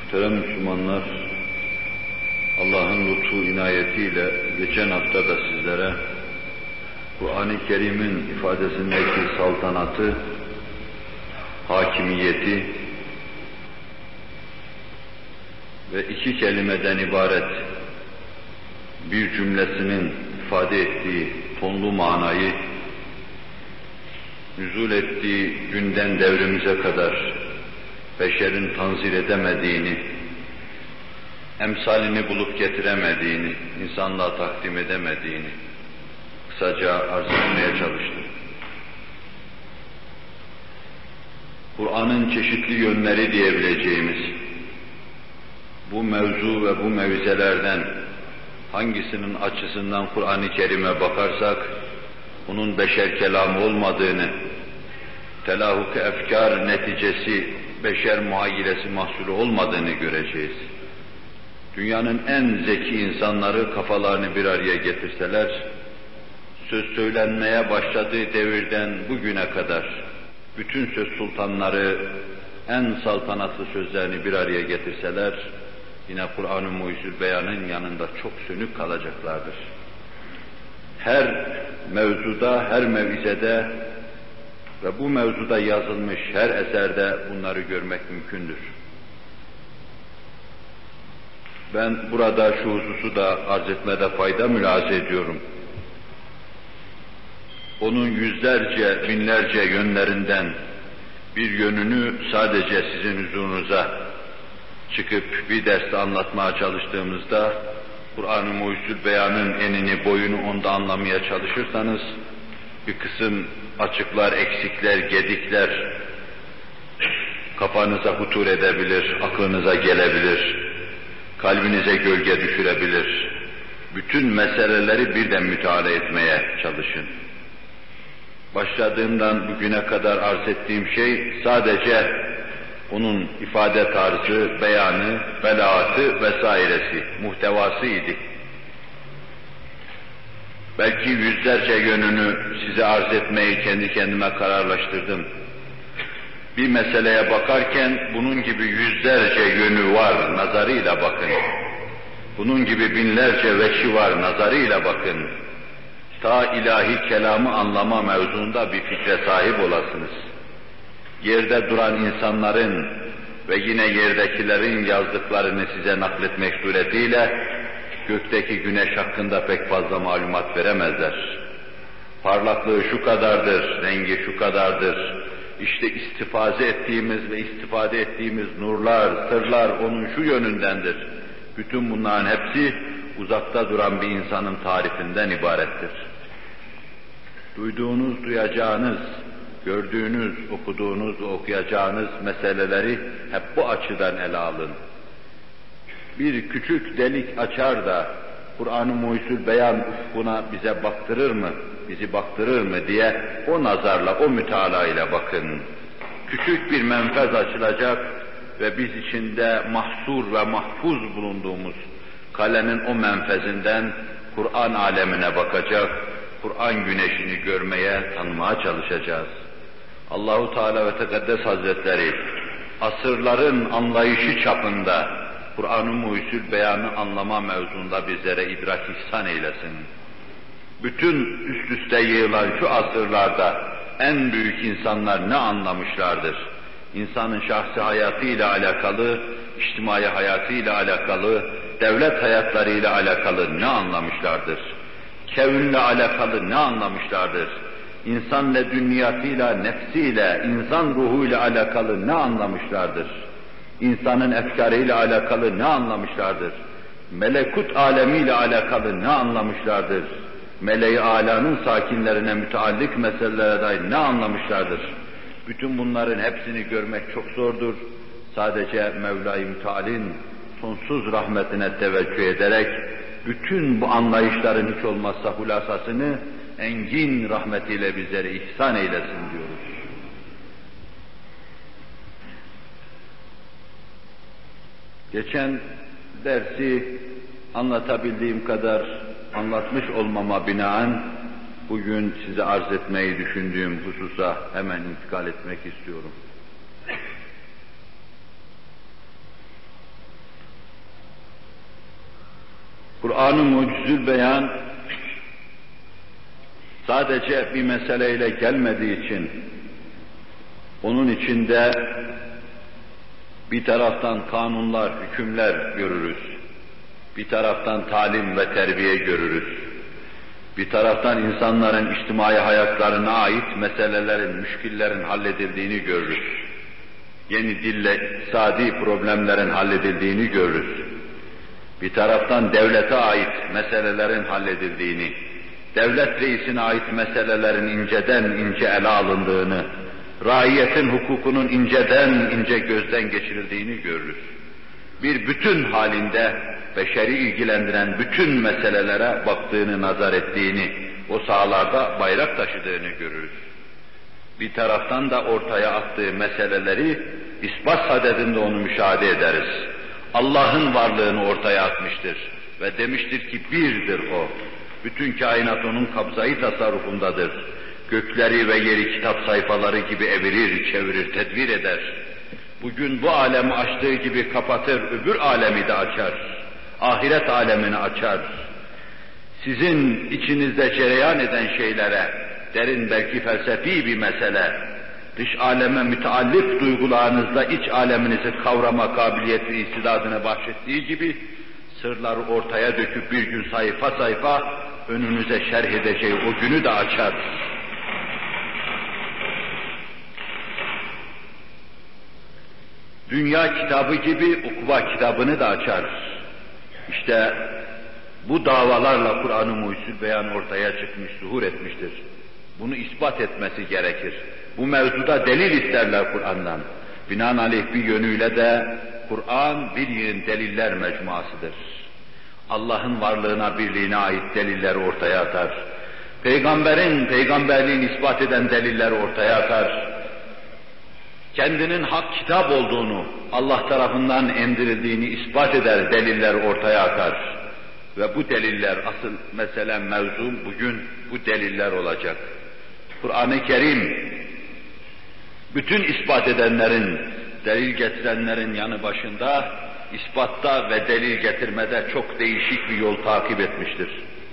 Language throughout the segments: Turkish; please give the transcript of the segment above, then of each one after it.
Muhterem Müslümanlar, Allah'ın lütfu inayetiyle geçen hafta da sizlere Kur'an-ı Kerim'in ifadesindeki saltanatı, hakimiyeti ve iki kelimeden ibaret bir cümlesinin ifade ettiği tonlu manayı, nüzul ettiği günden devrimize kadar beşerin tanzir edemediğini, emsalini bulup getiremediğini, insanlığa takdim edemediğini kısaca arz etmeye çalıştım. Kur'an'ın çeşitli yönleri diyebileceğimiz bu mevzu ve bu mevizelerden hangisinin açısından Kur'an-ı Kerim'e bakarsak bunun beşer kelamı olmadığını, telahuk-ı efkar neticesi beşer muhayyilesi mahsulü olmadığını göreceğiz. Dünyanın en zeki insanları kafalarını bir araya getirseler, söz söylenmeye başladığı devirden bugüne kadar bütün söz sultanları en saltanatlı sözlerini bir araya getirseler, yine Kur'an-ı Mucizül Beyan'ın yanında çok sönük kalacaklardır. Her mevzuda, her mevizede ve bu mevzuda yazılmış her eserde bunları görmek mümkündür. Ben burada şu hususu da arz etmede fayda mülahaza ediyorum. Onun yüzlerce, binlerce yönlerinden bir yönünü sadece sizin huzurunuza çıkıp bir derste anlatmaya çalıştığımızda Kur'an-ı Mucizül Beyan'ın enini, boyunu onda anlamaya çalışırsanız bir kısım açıklar, eksikler, gedikler kafanıza hutur edebilir, aklınıza gelebilir, kalbinize gölge düşürebilir. Bütün meseleleri birden müteala etmeye çalışın. Başladığımdan bugüne kadar arz ettiğim şey sadece onun ifade tarzı, beyanı, belaatı vesairesi, muhtevasıydı. Belki yüzlerce yönünü size arz etmeyi kendi kendime kararlaştırdım. Bir meseleye bakarken bunun gibi yüzlerce yönü var nazarıyla bakın. Bunun gibi binlerce veçhi var nazarıyla bakın. Ta ilahi kelamı anlama mevzuunda bir fikre sahip olasınız. Yerde duran insanların ve yine yerdekilerin yazdıklarını size nakletmek suretiyle gökteki güneş hakkında pek fazla malumat veremezler. Parlaklığı şu kadardır, rengi şu kadardır. İşte istifaze ettiğimiz ve istifade ettiğimiz nurlar, sırlar onun şu yönündendir. Bütün bunların hepsi uzakta duran bir insanın tarifinden ibarettir. Duyduğunuz, duyacağınız, gördüğünüz, okuduğunuz ve okuyacağınız meseleleri hep bu açıdan ele alın. Bir küçük delik açar da Kur'an-ı Mucizül Beyan ufkuna bize baktırır mı, bizi baktırır mı diye o nazarla, o mütalaa ile bakın. Küçük bir menfez açılacak ve biz içinde mahsur ve mahfuz bulunduğumuz kalenin o menfezinden Kur'an alemine bakacak, Kur'an güneşini görmeye, tanımaya çalışacağız. Allahu Teala ve Tekaddes Hazretleri asırların anlayışı çapında Kur'an-ı Mucizül Beyan'ı anlama mevzunda bizlere idrak ihsan eylesin. Bütün üst üste yığılan şu asırlarda en büyük insanlar ne anlamışlardır? İnsanın şahsi hayatıyla alakalı, içtimai hayatıyla alakalı, devlet hayatlarıyla alakalı ne anlamışlardır? Kevnle alakalı ne anlamışlardır? İnsan ledünniyatıyla, nefsiyle, insan ruhuyla alakalı ne anlamışlardır? İnsanın efkarıyla alakalı ne anlamışlardır? Melekut alemiyle alakalı ne anlamışlardır? Meleği âlânın sakinlerine müteallik meselelere dair ne anlamışlardır? Bütün bunların hepsini görmek çok zordur. Sadece Mevla-i Müteal'in sonsuz rahmetine teveccüh ederek bütün bu anlayışların hiç olmazsa hulasasını engin rahmetiyle bizlere ihsan eylesin diyoruz. Geçen dersi anlatabildiğim kadar anlatmış olmama binaen bugün size arz etmeyi düşündüğüm hususa hemen intikal etmek istiyorum. Kur'an-ı Mucizül Beyan sadece bir meseleyle gelmediği için onun içinde bir taraftan kanunlar, hükümler görürüz. Bir taraftan talim ve terbiye görürüz. Bir taraftan insanların içtimai hayatlarına ait meselelerin, müşkillerin halledildiğini görürüz. Yeni dille iktisadi problemlerin halledildiğini görürüz. Bir taraftan devlete ait meselelerin halledildiğini, devlet reisine ait meselelerin inceden ince ele alındığını, raiyetin hukukunun inceden ince gözden geçirildiğini görürüz. Bir bütün halinde beşeri ilgilendiren bütün meselelere baktığını, nazar ettiğini, o sahalarda bayrak taşıdığını görürüz. Bir taraftan da ortaya attığı meseleleri ispat sadedinde onu müşahede ederiz. Allah'ın varlığını ortaya atmıştır ve demiştir ki birdir o. Bütün kainat onun kabzayı tasarrufundadır. Gökleri ve yeri kitap sayfaları gibi evirir, çevirir, tedbir eder. Bugün bu alemi açtığı gibi kapatır, öbür alemi de açar. Ahiret alemini açar. Sizin içinizde cereyan eden şeylere, derin belki felsefi bir mesele, dış aleme müteallik duygularınızla iç aleminizi kavrama kabiliyeti istidadına bahşettiği gibi, sırları ortaya döküp bir gün sayfa sayfa önünüze şerh edeceği o günü de açar. Dünya kitabı gibi ukba kitabını da açar. İşte bu davalarla Kur'an-ı Mucizül Beyan ortaya çıkmış, zuhur etmiştir. Bunu ispat etmesi gerekir. Bu mevzuda delil isterler Kur'an'dan. Binaenaleyh bir yönüyle de Kur'an bir yığın deliller mecmuasıdır. Allah'ın varlığına, birliğine ait delilleri ortaya atar. Peygamberin peygamberliğini ispat eden delilleri ortaya atar. Kendinin hak kitap olduğunu, Allah tarafından indirildiğini ispat eder, deliller ortaya atar. Ve bu deliller, asıl mesele mevzu bugün bu deliller olacak. Kur'an-ı Kerim, bütün ispat edenlerin, delil getirenlerin yanı başında, ispatta ve delil getirmede çok değişik bir yol takip etmiştir.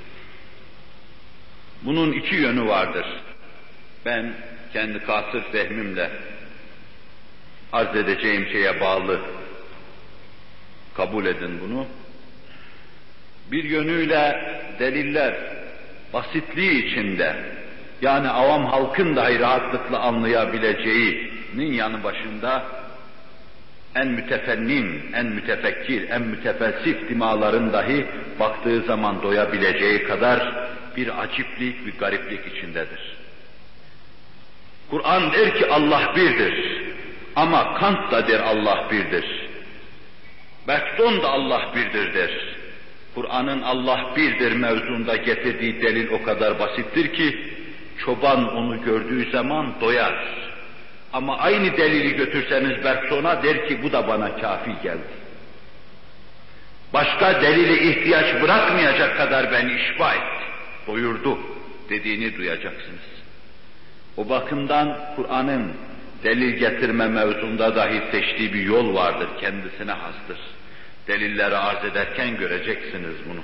Bunun iki yönü vardır. Ben kendi kasır fehmimle arz edeceğim şeye bağlı kabul edin bunu. Bir yönüyle deliller basitliği içinde, yani avam halkın dahi rahatlıkla anlayabileceğinin yanı başında en mütefennin, en mütefekkir, en mütefelsif dimaların dahi baktığı zaman doyabileceği kadar bir aciplik, bir gariplik içindedir. Kur'an der ki Allah birdir. Ama Kant da der Allah birdir. Bergson da Allah birdir der. Kur'an'ın Allah birdir mevzunda getirdiği delil o kadar basittir ki, çoban onu gördüğü zaman doyar. Ama aynı delili götürseniz Bergson'a der ki bu da bana kafi geldi. Başka delile ihtiyaç bırakmayacak kadar beni işba etti, doyurdu dediğini duyacaksınız. O bakımdan Kur'an'ın delil getirme mevzunda dahi seçtiği bir yol vardır, kendisine hastır. Delilleri arz ederken göreceksiniz bunu.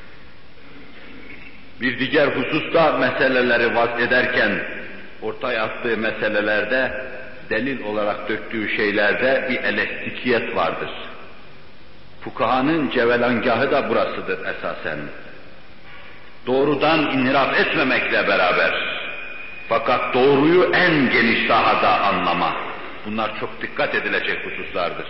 Bir diğer hususta meseleleri vaz ederken, ortaya attığı meselelerde, delil olarak döktüğü şeylerde bir elastikiyet vardır. Fukahanın cevelangahı da burasıdır esasen. Doğrudan inhiraf etmemekle beraber, fakat doğruyu en geniş sahada anlama. Bunlar çok dikkat edilecek hususlardır.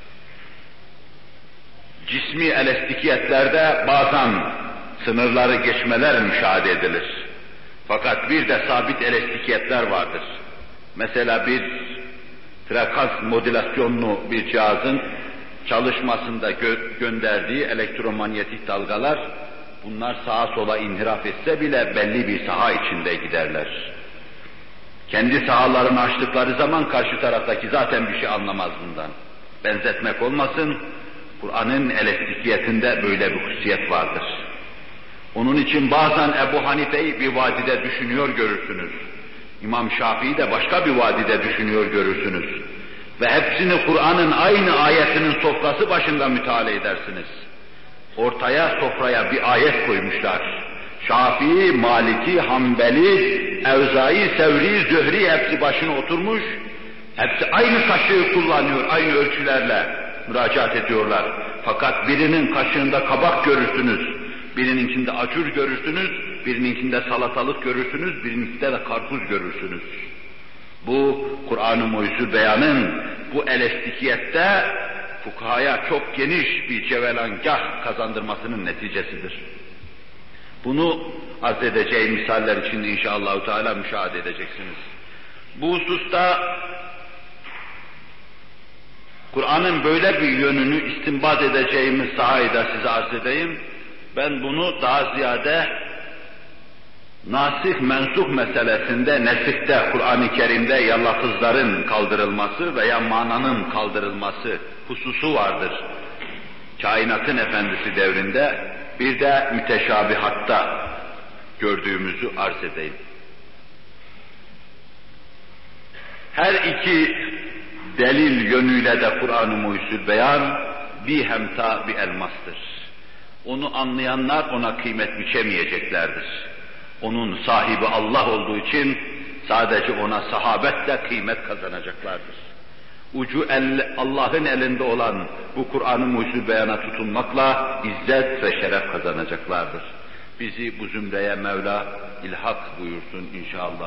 Cismi elastikiyetlerde bazen sınırları geçmeler müşahede edilir. Fakat bir de sabit elastikiyetler vardır. Mesela bir frekans modülasyonlu bir cihazın çalışmasında gönderdiği elektromanyetik dalgalar, bunlar sağa sola inhiraf etse bile belli bir saha içinde giderler. Kendi sahalarını açtıkları zaman karşı taraftaki zaten bir şey anlamaz bundan. Benzetmek olmasın, Kur'an'ın elastikiyetinde böyle bir hususiyet vardır. Onun için bazen Ebu Hanife'yi bir vadide düşünüyor görürsünüz. İmam Şafii'yi de başka bir vadide düşünüyor görürsünüz. Ve hepsini Kur'an'ın aynı ayetinin sofrası başında müteala edersiniz. Ortaya, sofraya bir ayet koymuşlar. Şafii, Maliki, Hanbeli, Evzai, Sevri, Zühri hepsi başına oturmuş. Hepsi aynı kaşığı kullanıyor, aynı ölçülerle müracaat ediyorlar. Fakat birinin kaşığında kabak görürsünüz, birininkinde acur görürsünüz, birininkinde salatalık görürsünüz, birininkinde de karpuz görürsünüz. Bu Kur'an-ı Mucizül Beyan'ın bu elastikiyette fukahaya çok geniş bir cevelangah kazandırmasının neticesidir. Bunu arz edeceğim misaller içinde inşallah Teala müşahede edeceksiniz. Bu hususta Kur'an'ın böyle bir yönünü istinbat edeceğimiz sahayı da size arz edeyim. Ben bunu daha ziyade nasih mensuh meselesinde, nesikte, Kur'an-ı Kerim'de ya lafızların kaldırılması veya mananın kaldırılması hususu vardır. Kainatın efendisi devrinde bir de müteşabihatta gördüğümüzü arz edeyim. Her iki delil yönüyle de Kur'an-ı Mucizül Beyan bir hemta bir elmastır. Onu anlayanlar ona kıymet biçemeyeceklerdir. Onun sahibi Allah olduğu için sadece ona sahabetle kıymet kazanacaklardır. Ucu Allah'ın elinde olan bu Kur'an-ı Mucizül Beyan'a tutunmakla izzet ve şeref kazanacaklardır. Bizi bu zümreye Mevla ilhak buyursun inşallah.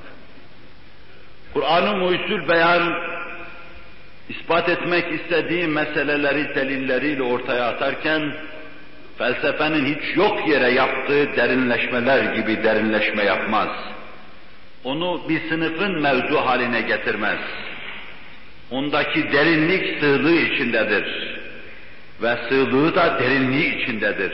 Kur'an-ı Mucizül Beyan ispat etmek istediği meseleleri delilleriyle ortaya atarken felsefenin hiç yok yere yaptığı derinleşmeler gibi derinleşme yapmaz. Onu bir sınıfın mevzu haline getirmez. Ondaki derinlik sığlığı içindedir. Ve sığlığı da derinliği içindedir.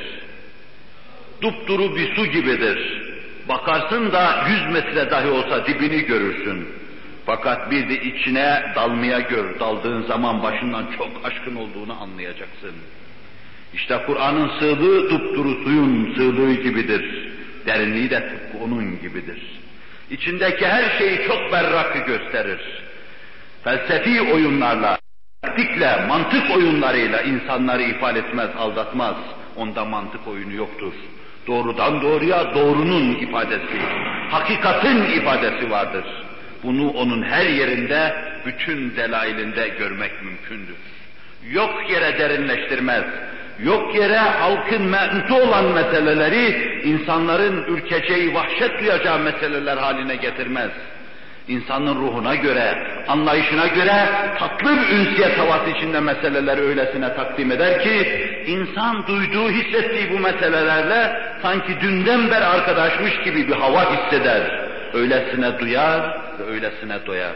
Dupduru bir su gibidir. Bakarsın da 100 metre dahi olsa dibini görürsün. Fakat bir de içine daldığın zaman başından çok aşkın olduğunu anlayacaksın. İşte Kur'an'ın sığlığı dupduru suyun sığlığı gibidir. Derinliği de tıpkı onun gibidir. İçindeki her şeyi çok berrak gösterir. Felsefi oyunlarla, taktikle, mantık oyunlarıyla insanları ifade etmez, aldatmaz. Onda mantık oyunu yoktur. Doğrudan doğruya doğrunun ifadesi, hakikatin ifadesi vardır. Bunu onun her yerinde, bütün delailinde görmek mümkündür. Yok yere derinleştirmez, yok yere halkın me'nutu olan meseleleri insanların ürkeceği, vahşet duyacağı meseleler haline getirmez. İnsanın ruhuna göre, anlayışına göre tatlı bir ünsiyet havası içinde meseleleri öylesine takdim eder ki, insan duyduğu, hissettiği bu meselelerle sanki dünden beri arkadaşmış gibi bir hava hisseder. Öylesine duyar ve öylesine doyar.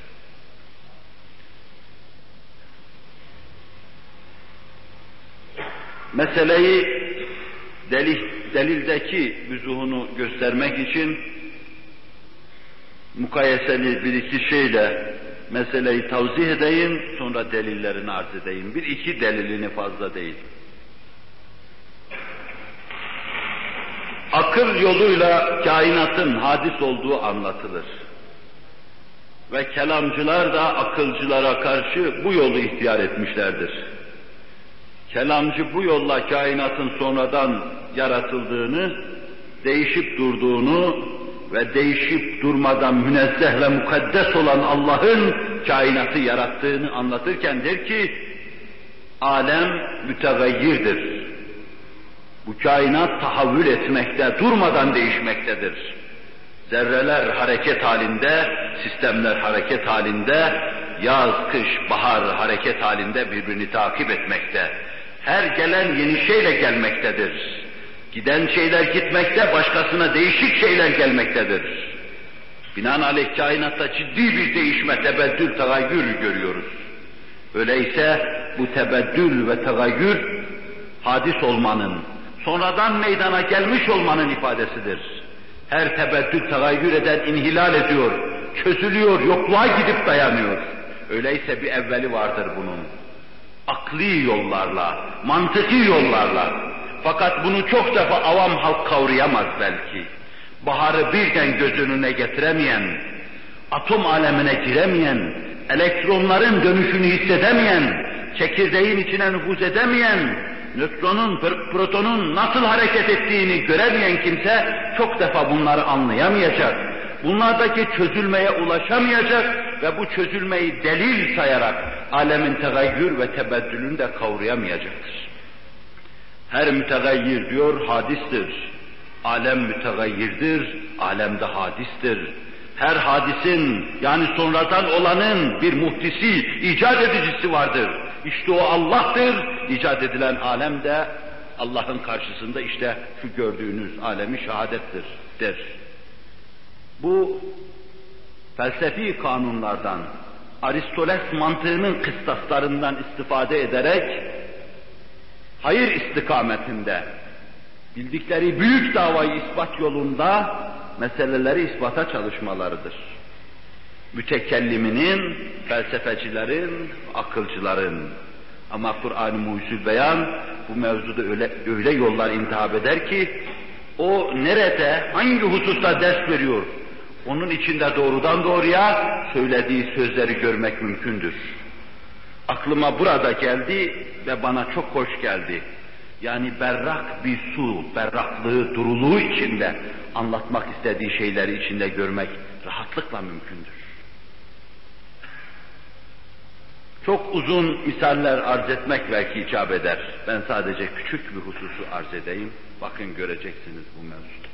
Meseleyi delildeki vüzuhunu göstermek için mukayeseli bir iki şeyle meseleyi tavzih edeyim, sonra delillerini arz edeyim. Bir iki delilini fazla değil. Akıl yoluyla kainatın hadis olduğu anlatılır. Ve kelamcılar da akılcılara karşı bu yolu ihtiyar etmişlerdir. Kelamcı bu yolla kainatın sonradan yaratıldığını, değişip durduğunu ve değişip durmadan münezzeh ve mukaddes olan Allah'ın kainatı yarattığını anlatırken der ki, alem mütegayyirdir. Bu kainat tahavvül etmekte, durmadan değişmektedir. Zerreler hareket halinde, sistemler hareket halinde, yaz, kış, bahar hareket halinde birbirini takip etmekte. Her gelen yeni şeyle gelmektedir. Giden şeyler gitmekte, başkasına değişik şeyler gelmektedir. Binaenaleyh kainatta ciddi bir değişme, tebeddül, tegayyür görüyoruz. Öyleyse bu tebeddül ve tegayyür hadis olmanın, sonradan meydana gelmiş olmanın ifadesidir. Her tebeddül, tegayyür eden inhilal ediyor, çözülüyor, yokluğa gidip dayanıyor. Öyleyse bir evveli vardır bunun. Akli yollarla, mantıki yollarla. Fakat bunu çok defa avam halk kavrayamaz belki. Baharı birden göz önüne getiremeyen, atom alemine giremeyen, elektronların dönüşünü hissedemeyen, çekirdeğin içine nüfuz edemeyen, nötronun, protonun nasıl hareket ettiğini göremeyen kimse çok defa bunları anlayamayacak. Bunlardaki çözülmeye ulaşamayacak ve bu çözülmeyi delil sayarak alemin tegayyür ve tebeddülünü de kavrayamayacaktır. Her mütegayyir diyor hadistir. Alem mütegayyirdir, alemde hadistir. Her hadisin yani sonradan olanın bir muhtisi, icat edicisi vardır. İşte o Allah'tır. İcat edilen alem de Allah'ın karşısında işte şu gördüğünüz alemi şehadettir der. Bu felsefi kanunlardan, Aristoteles mantığının kıstaslarından istifade ederek hayır istikametinde bildikleri büyük davayı ispat yolunda meseleleri ispata çalışmalarıdır. Mütekelliminin, felsefecilerin, akılcıların. Ama Kur'an-ı Mucizül Beyan bu mevzuda öyle yollar intihap eder ki o nerede, hangi hususta ders veriyor, onun içinde doğrudan doğruya söylediği sözleri görmek mümkündür. Aklıma burada geldi ve bana çok hoş geldi. Yani berrak bir su, berraklığı, duruluğu içinde anlatmak istediği şeyleri içinde görmek rahatlıkla mümkündür. Çok uzun misaller arz etmek belki icap eder. Ben sadece küçük bir hususu arz edeyim. Bakın göreceksiniz bu mevzuda.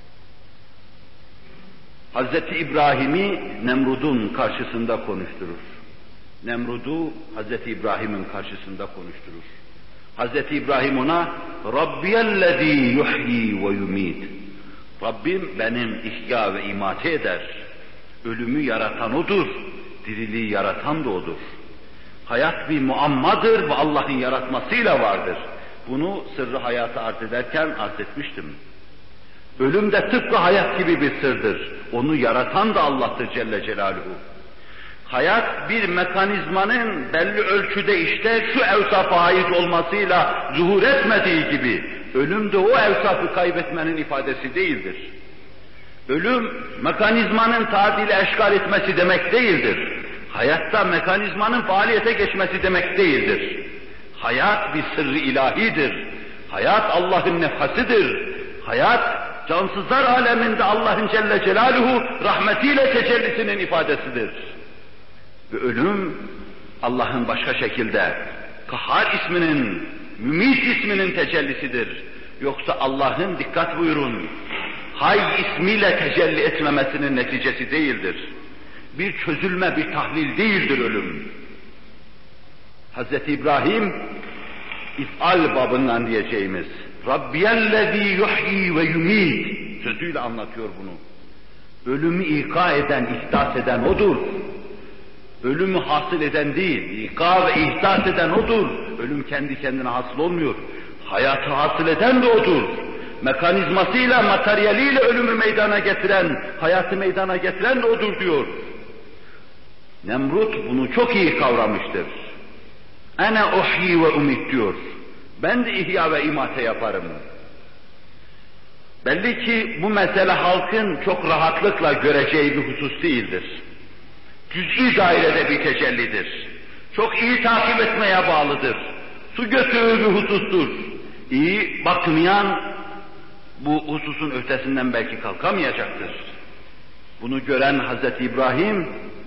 Hazreti İbrahim'i Nemrud'un karşısında konuşturur. Nemrud'u Hazreti İbrahim'in karşısında konuşturur. Hazreti İbrahim ona Rabbiyellezî yuhyi ve yumît. Rabbim benim ihya ve imate eder. Ölümü yaratan odur, diriliği yaratan da odur. Hayat bir muammadır ve Allah'ın yaratmasıyla vardır. Bunu sırrı hayatı arz ederken arz etmiştim. Ölüm de tıpkı hayat gibi bir sırdır. Onu yaratan da Allah'tır Celle Celaluhu. Hayat bir mekanizmanın belli ölçüde işte şu evsafa ait olmasıyla zuhur etmediği gibi, ölüm de o evsafı kaybetmenin ifadesi değildir. Ölüm, mekanizmanın tadili eşkal etmesi demek değildir. Hayatta mekanizmanın faaliyete geçmesi demek değildir. Hayat bir sırrı ilahidir. Hayat Allah'ın nefhasıdır. Hayat, cansızlar aleminde Allah'ın Celle Celaluhu rahmetiyle tecellisinin ifadesidir. Ve ölüm, Allah'ın başka şekilde Kahhar isminin, Mümit isminin tecellisidir. Yoksa Allah'ın, dikkat buyurun, Hay ismiyle tecelli etmemesinin neticesi değildir. Bir çözülme, bir tahlil değildir ölüm. Hazreti İbrahim, if'al babından diyeceğimiz, Rabbiyellezî yuhyi ve yumît sözüyle anlatıyor bunu. Ölümü ika eden, ihdas eden odur. Ölümü hasıl eden değil, ika ve ihdas eden odur. Ölüm kendi kendine hasıl olmuyor. Hayatı hasıl eden de odur. Mekanizmasıyla, materyaliyle ölümü meydana getiren, hayatı meydana getiren de odur diyor. Nemrut bunu çok iyi kavramıştır. Ene uhyi ve umit diyor. Ben de ihya ve imate yaparım. Belli ki bu mesele halkın çok rahatlıkla göreceği bir husus değildir. Cüz'i dairede bir tecellidir. Çok iyi takip etmeye bağlıdır. Su götüğü bir husustur. İyi bakmayan bu hususun ötesinden belki kalkamayacaktır. Bunu gören Hazreti İbrahim,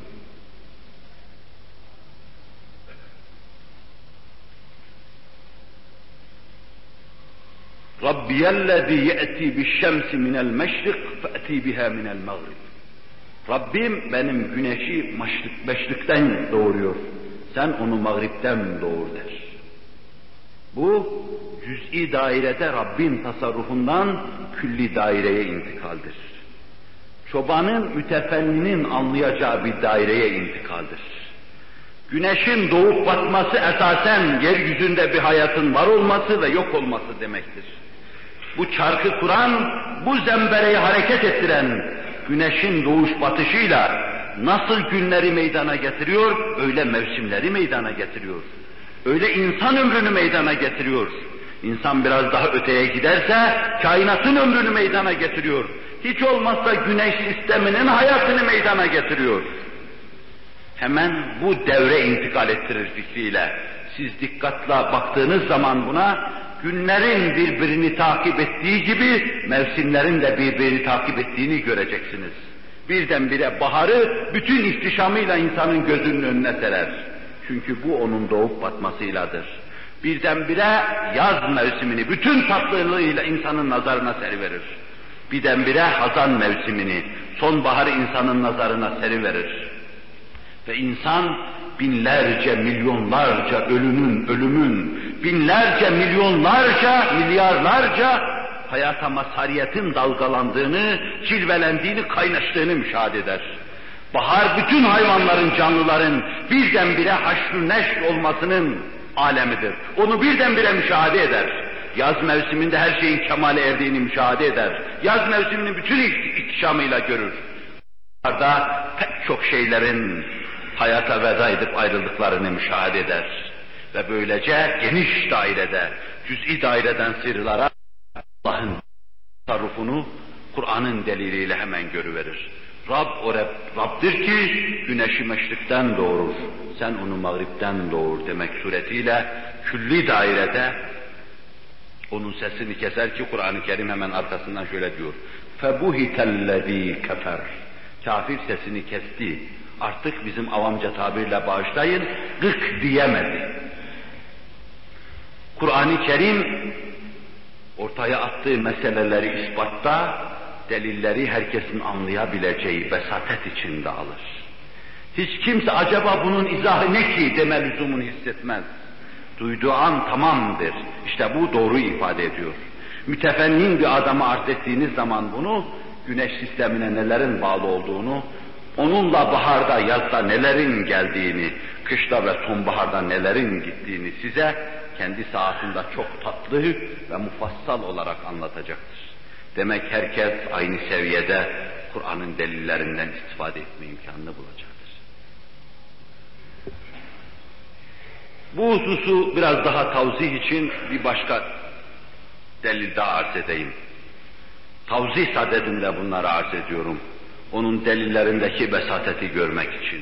Rabbiyellezî ye'tî bişşemsi minel meşrik fe'tî biha minel mağrib. Rabbim benim güneşi meşrikten doğuruyor. Sen onu mağripten doğur der. Bu cüz'i dairede Rabbin tasarrufundan külli daireye intikaldir. Çobanın, mütefenninin anlayacağı bir daireye intikaldir. Güneşin doğup batması esasen yeryüzünde bir hayatın var olması ve yok olması demektir. Bu çarkı kuran, bu zembereyi hareket ettiren güneşin doğuş batışıyla nasıl günleri meydana getiriyor, öyle mevsimleri meydana getiriyor. Öyle insan ömrünü meydana getiriyor. İnsan biraz daha öteye giderse kainatın ömrünü meydana getiriyor. Hiç olmazsa güneş sisteminin hayatını meydana getiriyor. Hemen bu devre intikal ettirir fikriyle. Siz dikkatle baktığınız zaman buna günlerin birbirini takip ettiği gibi mevsimlerin de birbirini takip ettiğini göreceksiniz. Birdenbire baharı bütün ihtişamıyla insanın gözünün önüne serer. Çünkü bu onun doğup batmasıyladır. Birdenbire yaz mevsimini bütün tatlılığıyla insanın nazarına seriverir. Birdenbire hazan mevsimini, sonbaharı insanın nazarına seriverir. Ve insan binlerce, milyonlarca ölümün, binlerce, milyonlarca, milyarlarca hayata mazhariyetin dalgalandığını, cilvelendiğini, kaynaştığını müşahede eder. Bahar bütün hayvanların, canlıların birdenbire haşr-ı neşr olmasının alemidir. Onu birdenbire müşahede eder. Yaz mevsiminde her şeyin kemale erdiğini müşahede eder. Yaz mevsimini bütün ihtişamıyla görür. Baharda pek çok şeylerin hayata veda edip ayrıldıklarını müşahede eder. Ve böylece geniş dairede, cüz'i daireden sıyrılarak Allah'ın tasarrufunu Kur'an'ın deliliyle hemen görüverir. Rab o Rab'dir ki güneşi meşrikten doğurur, sen onu mağripten doğur demek suretiyle külli dairede onun sesini keser ki Kur'an-ı Kerim hemen arkasından şöyle diyor. فَبُهِتَ الَّذ۪ي كَفَرْ Kafir sesini kesti. Artık bizim avamca tabirle bağışlayın, gık diyemedi. Kur'an-ı Kerim ortaya attığı meseleleri ispatta, delilleri herkesin anlayabileceği besatet içinde alır. Hiç kimse acaba bunun izahı ne ki deme lüzumunu hissetmez. Duyduğu an tamamdır. İşte bu doğru ifade ediyor. Mütefennin bir adama arz ettiğiniz zaman bunu, güneş sistemine nelerin bağlı olduğunu, onunla baharda, yazda nelerin geldiğini, kışta ve sonbaharda nelerin gittiğini size kendi saatinde çok tatlı ve mufassal olarak anlatacaktır. Demek herkes aynı seviyede Kur'an'ın delillerinden istifade etme imkanını bulacaktır. Bu hususu biraz daha tavzih için bir başka delil daha arz edeyim. Tavzih sadedinde bunları arz ediyorum. Onun delillerindeki besateti görmek için.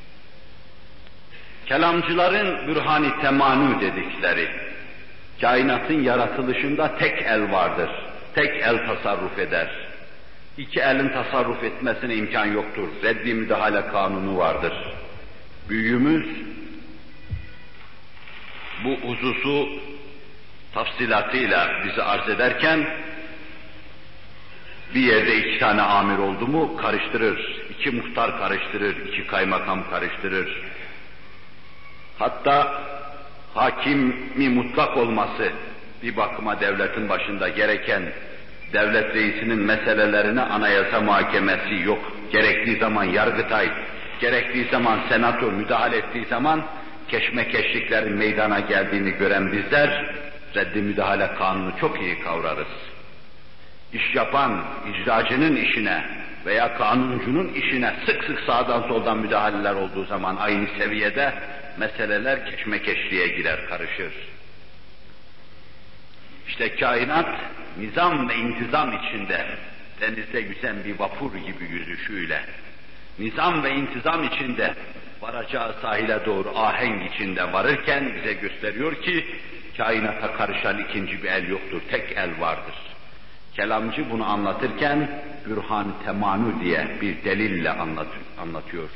Kelamcıların bürhan-ı temanü dedikleri, kainatın yaratılışında tek el vardır. Tek el tasarruf eder. İki elin tasarruf etmesine imkan yoktur. Reddi müdahale kanunu vardır. Büyüğümüz bu hususu tafsilatıyla bize arz ederken bir yerde iki tane amir oldu mu karıştırır. İki muhtar karıştırır, iki kaymakam karıştırır. Hatta hakimi mutlak olması bir bakıma devletin başında gereken devlet reisinin meselelerine anayasa muhakemesi yok. Gerektiği zaman Yargıtay, gerektiği zaman Senato müdahale ettiği zaman keşmekeşliklerin meydana geldiğini gören bizler reddi müdahale kanunu çok iyi kavrarız. İş yapan icracının işine veya kanuncunun işine sık sık sağdan soldan müdahaleler olduğu zaman aynı seviyede meseleler keşmekeşliğe girer, karışır. İşte kainat nizam ve intizam içinde denizde yüzen bir vapur gibi yüzüşüyle, nizam ve intizam içinde varacağı sahile doğru ahenk içinde varırken bize gösteriyor ki kainata karışan ikinci bir el yoktur, tek el vardır. Kelamcı bunu anlatırken bürhan temanü diye bir delille anlatıyor.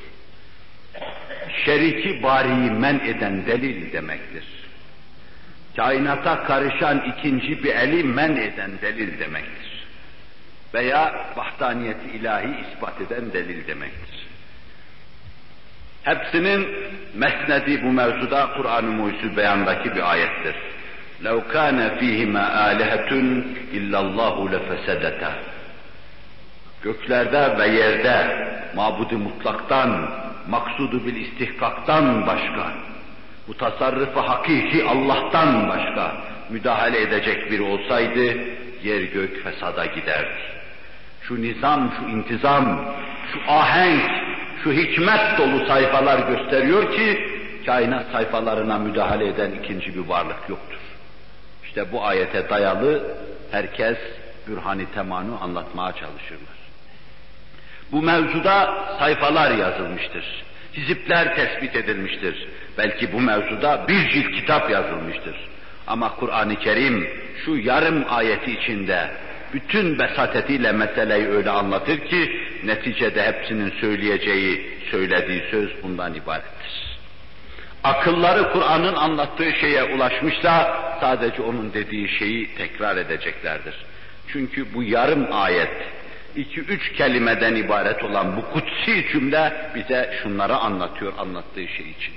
Şeriki bariyi men eden delil demektir. Kainata karışan ikinci bir eli men eden delil demektir. Veya vahdaniyeti ilahi ispat eden delil demektir. Hepsinin mesnedi bu mevzuda Kur'an-ı Muhyüzül Beyan'daki bir ayettir. لَوْ كَانَ ف۪يهِمَا آلِهَةٌ اِلَّا اللّٰهُ لَفَسَدَتَا Göklerde ve yerde mabud-u mutlaktan, maksudu bil istihkaktan başka, bu tasarrufu hakiki Allah'tan başka müdahale edecek biri olsaydı yer gök fesada giderdi. Şu nizam, şu intizam, şu ahenk, şu hikmet dolu sayfalar gösteriyor ki kainat sayfalarına müdahale eden ikinci bir varlık yoktur. İşte bu ayete dayalı herkes bürhan-ı temanü anlatmaya çalışırlar. Bu mevzuda sayfalar yazılmıştır. Hizipler tespit edilmiştir. Belki bu mevzuda bir cilt kitap yazılmıştır. Ama Kur'an-ı Kerim şu yarım ayeti içinde bütün besatetiyle meseleyi öyle anlatır ki neticede hepsinin söylediği söz bundan ibarettir. Akılları Kur'an'ın anlattığı şeye ulaşmışsa sadece onun dediği şeyi tekrar edeceklerdir. Çünkü bu yarım ayet, 2-3 kelimeden ibaret olan bu kutsi cümle bize şunları anlatıyor anlattığı şey için.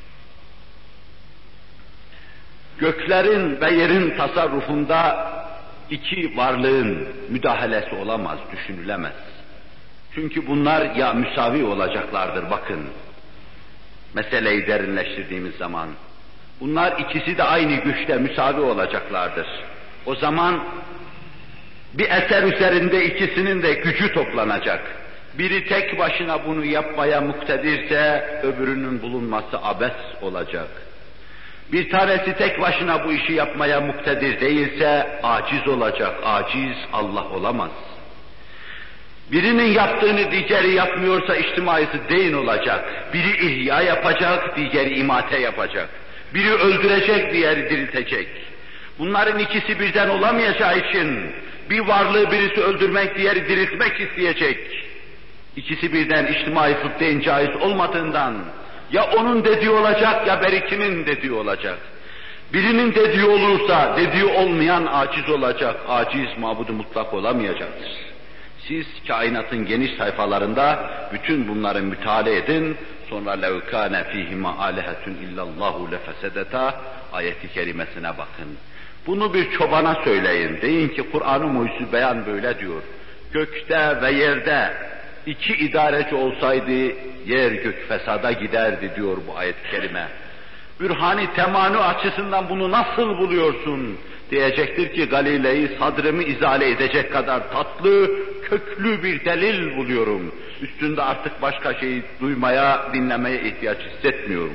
Göklerin ve yerin tasarrufunda iki varlığın müdahalesi olamaz, düşünülemez. Çünkü bunlar ya müsavi olacaklardır bakın. Meseleyi derinleştirdiğimiz zaman. Bunlar ikisi de aynı güçte müsavi olacaklardır. O zaman bir eser üzerinde ikisinin de gücü toplanacak. Biri tek başına bunu yapmaya muktedirse öbürünün bulunması abes olacak. Bir tanesi tek başına bu işi yapmaya muktedir değilse aciz olacak. Aciz Allah olamaz. Birinin yaptığını diğeri yapmıyorsa içtimaisi deyin olacak. Biri ihya yapacak, diğeri imate yapacak. Biri öldürecek, diğeri diriltecek. Bunların ikisi birden olamayacağı için bir varlığı birisi öldürmek, diğeri diriltmek isteyecek. İkisi birden içtimai fıddeyn caiz olmadığından ya onun dediği olacak ya berikinin dediği olacak. Birinin dediği olursa dediği olmayan aciz olacak. Aciz mabudu mutlak olamayacaktır. Siz kainatın geniş sayfalarında bütün bunları müteala edin. Sonra لَوْ كَانَ ف۪يهِمَا آلِهَةٌ اِلَّا اللّٰهُ لَفَسَدَتَا ayeti kerimesine bakın. Bunu bir çobana söyleyin. Deyin ki Kur'an-ı Mucizül Beyan böyle diyor. Gökte ve yerde iki idareci olsaydı yer gök fesada giderdi diyor bu ayet-i kerime. Bürhani temanu açısından bunu nasıl buluyorsun? Diyecektir ki Galile'yi sadrımı izale edecek kadar tatlı, köklü bir delil buluyorum. Üstünde artık başka şeyi duymaya, dinlemeye ihtiyaç hissetmiyorum.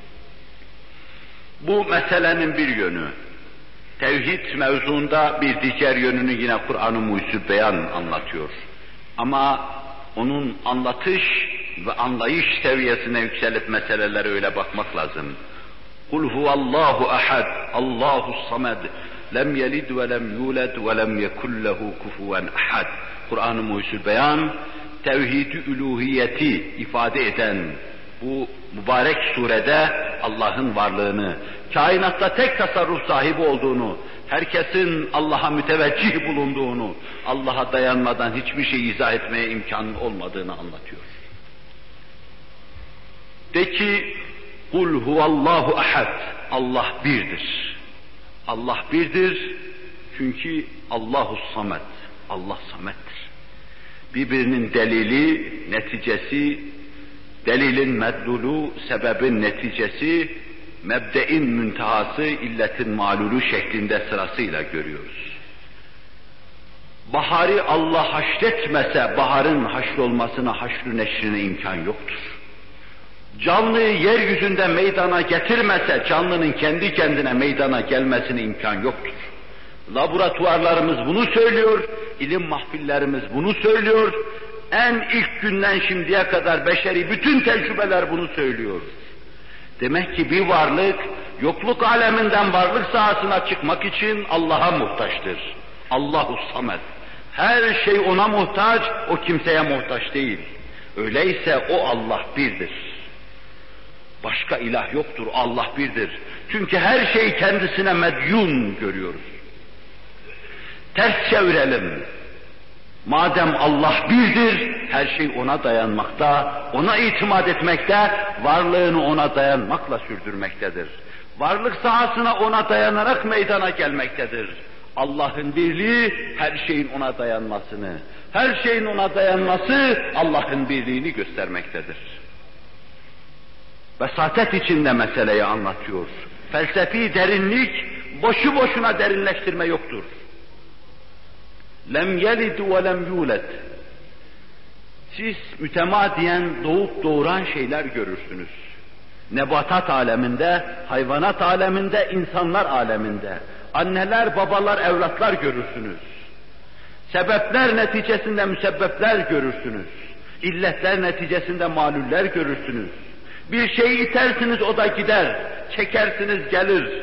Bu meselenin bir yönü. Tevhid mevzuunda bir diğer yönünü yine Kur'an-ı Mucizül Beyan anlatıyor. Ama onun anlatış ve anlayış seviyesine yükselip meselelere öyle bakmak lazım. Kul huvallahu ahad, Allahu samed, lem yelid ve lem yulad ve lem yekun lehu kufuven ahad. Kur'an-ı Mucizül Beyan, tevhid-i üluhiyeti ifade eden bu mübarek surede Allah'ın varlığını, kainatta tek tasarruf sahibi olduğunu, herkesin Allah'a müteveccih bulunduğunu, Allah'a dayanmadan hiçbir şey izah etmeye imkanı olmadığını anlatıyor. De ki, kul huvallahu ahad, Allah birdir. Allah birdir çünkü Allahu samed, Allah samettir. Birbirinin delili, neticesi, delilin medlulu, sebebin neticesi, mebde'in müntehası, illetin malulu şeklinde sırasıyla görüyoruz. Baharı Allah haşretmese, baharın haşrolmasına, haşr-ı neşrine imkan yoktur. Canlıyı yeryüzünde meydana getirmese, canlının kendi kendine meydana gelmesine imkan yoktur. Laboratuvarlarımız bunu söylüyor, ilim mahfillerimiz bunu söylüyor, en ilk günden şimdiye kadar beşeri bütün tecrübeler bunu söylüyor. Demek ki bir varlık, yokluk aleminden varlık sahasına çıkmak için Allah'a muhtaçtır. Allahu samed. Her şey ona muhtaç, o kimseye muhtaç değil. Öyleyse o Allah birdir. Başka ilah yoktur, Allah birdir. Çünkü her şeyi kendisine medyun görüyoruz. Ters çevirelim. Madem Allah birdir, her şey ona dayanmakta, ona itimat etmekte, varlığını ona dayanmakla sürdürmektedir. Varlık sahasına ona dayanarak meydana gelmektedir. Allah'ın birliği, her şeyin ona dayanmasını, her şeyin ona dayanması Allah'ın birliğini göstermektedir. Vesatet içinde meseleyi anlatıyor. Felsefi derinlik, boşu boşuna derinleştirme yoktur. Lem yelid ve lem yulad. Siz mütemadiyen doğup doğuran şeyler görürsünüz. Nebatat aleminde, hayvanat aleminde, insanlar aleminde. Anneler, babalar, evlatlar görürsünüz. Sebepler neticesinde müsebbepler görürsünüz. İlletler neticesinde malüller görürsünüz. Bir şeyi itersiniz o da gider, çekersiniz gelir.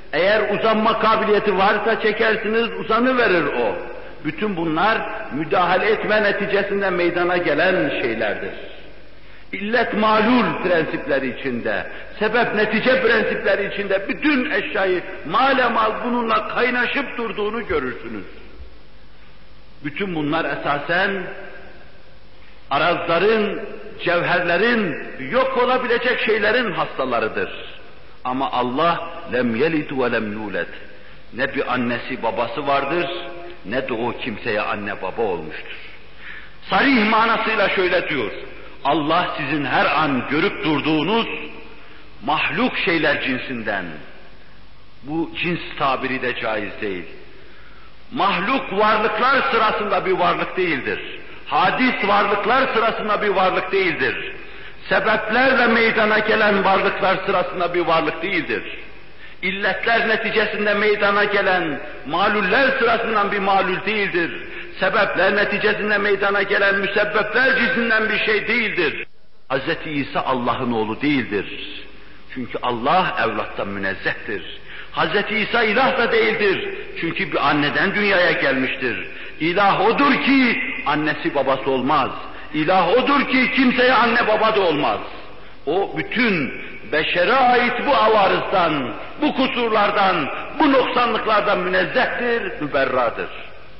Eğer uzanma kabiliyeti varsa çekersiniz, uzanıverir o. Bütün bunlar müdahale etme neticesinde meydana gelen şeylerdir. İllet malul prensipleri içinde, sebep netice prensipleri içinde bütün eşyayı malemal bununla kaynaşıp durduğunu görürsünüz. Bütün bunlar esasen arazların, cevherlerin, yok olabilecek şeylerin hastalarıdır. Ama Allah lem yelid ve lem yulad. Ne bir annesi babası vardır, ne de o kimseye anne baba olmuştur. Sarih manasıyla şöyle diyor: Allah sizin her an görüp durduğunuz mahluk şeyler cinsinden, bu cins tabiri de caiz değil, mahluk varlıklar sırasında bir varlık değildir. Hadis varlıklar sırasında bir varlık değildir. Sebeplerle meydana gelen varlıklar sırasında bir varlık değildir. İlletler neticesinde meydana gelen maluller sırasından bir malul değildir. Sebepler neticesinde meydana gelen müsebbepler cinsinden bir şey değildir. Hz. İsa Allah'ın oğlu değildir. Çünkü Allah evlattan münezzehtir. Hz. İsa ilah da değildir. Çünkü bir anneden dünyaya gelmiştir. İlah odur ki annesi babası olmaz. İlah odur ki kimseye anne baba da olmaz. O bütün beşere ait bu avarızdan, bu kusurlardan, bu noksanlıklardan münezzehtir, müberradır.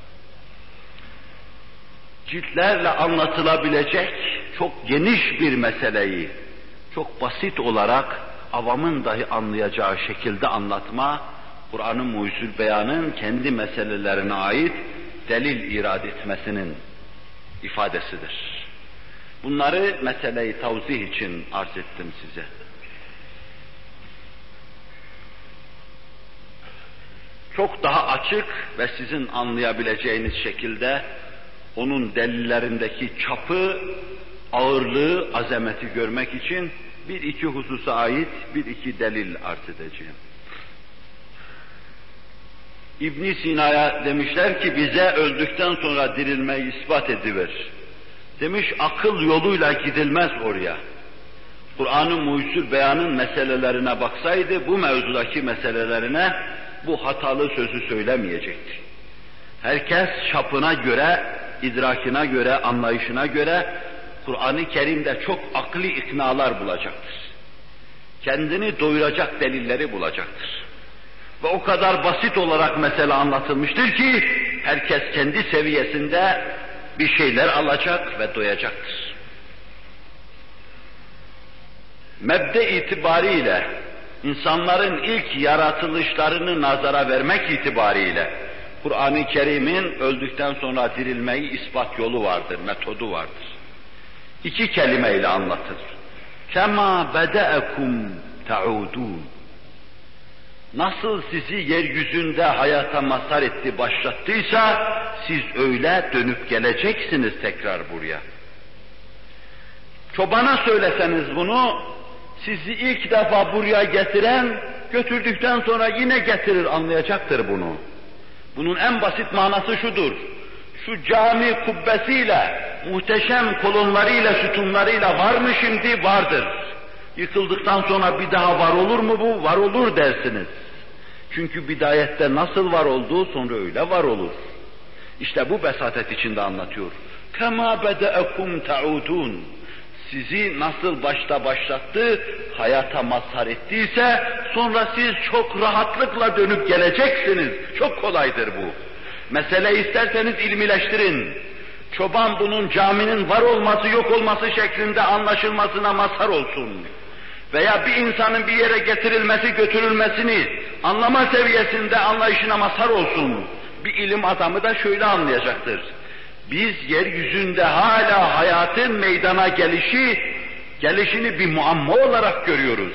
Ciltlerle anlatılabilecek çok geniş bir meseleyi çok basit olarak avamın dahi anlayacağı şekilde anlatma, Kur'an-ı Mucizül Beyan'ın kendi meselelerine ait delil irad etmesinin ifadesidir. Bunları meseleyi tavzih için arz ettim size. Çok daha açık ve sizin anlayabileceğiniz şekilde onun delillerindeki çapı, ağırlığı, azameti görmek için bir iki hususa ait bir iki delil arz edeceğim. İbn Sina'ya demişler ki bize öldükten sonra dirilmeyi ispat ediver. Demiş akıl yoluyla gidilmez oraya. Kur'an-ı Mucizül Beyan'ın meselelerine baksaydı bu mevzudaki meselelerine bu hatalı sözü söylemeyecekti. Herkes çapına göre, idrakine göre, anlayışına göre Kur'an-ı Kerim'de çok akli iknalar bulacaktır. Kendini doyuracak delilleri bulacaktır. Ve o kadar basit olarak mesele anlatılmıştır ki herkes kendi seviyesinde bir şeyler alacak ve doyacaktır. Mebde itibariyle, insanların ilk yaratılışlarını nazara vermek itibariyle Kur'an-ı Kerim'in öldükten sonra dirilmeyi ispat yolu vardır, metodu vardır. İki kelimeyle anlatır. Kema bede'ekum ta'udun. Nasıl sizi yeryüzünde hayata mazhar etti, başlattıysa siz öyle dönüp geleceksiniz tekrar buraya. Çobana söyleseniz bunu, sizi ilk defa buraya getiren, götürdükten sonra yine getirir, anlayacaktır bunu. Bunun en basit manası şudur: şu cami kubbesiyle, muhteşem kolonlarıyla, sütunlarıyla var mı şimdi? Vardır. Yıkıldıktan sonra bir daha var olur mu bu? Var olur dersiniz. Çünkü bidayette nasıl var olduğu sonra öyle var olur. İşte bu besatet içinde anlatıyor. Kema bede'ekum ta'udun. Sizi nasıl başta başlattı, hayata mazhar ettiyse sonra siz çok rahatlıkla dönüp geleceksiniz. Çok kolaydır bu. Mesele isterseniz ilmileştirin. Çoban bunun caminin var olması yok olması şeklinde anlaşılmasına mazhar olsun. Veya bir insanın bir yere getirilmesi götürülmesini anlama seviyesinde anlayışına mazhar olsun. Bir ilim adamı da şöyle anlayacaktır. Biz yeryüzünde hala hayatın meydana gelişini bir muamma olarak görüyoruz.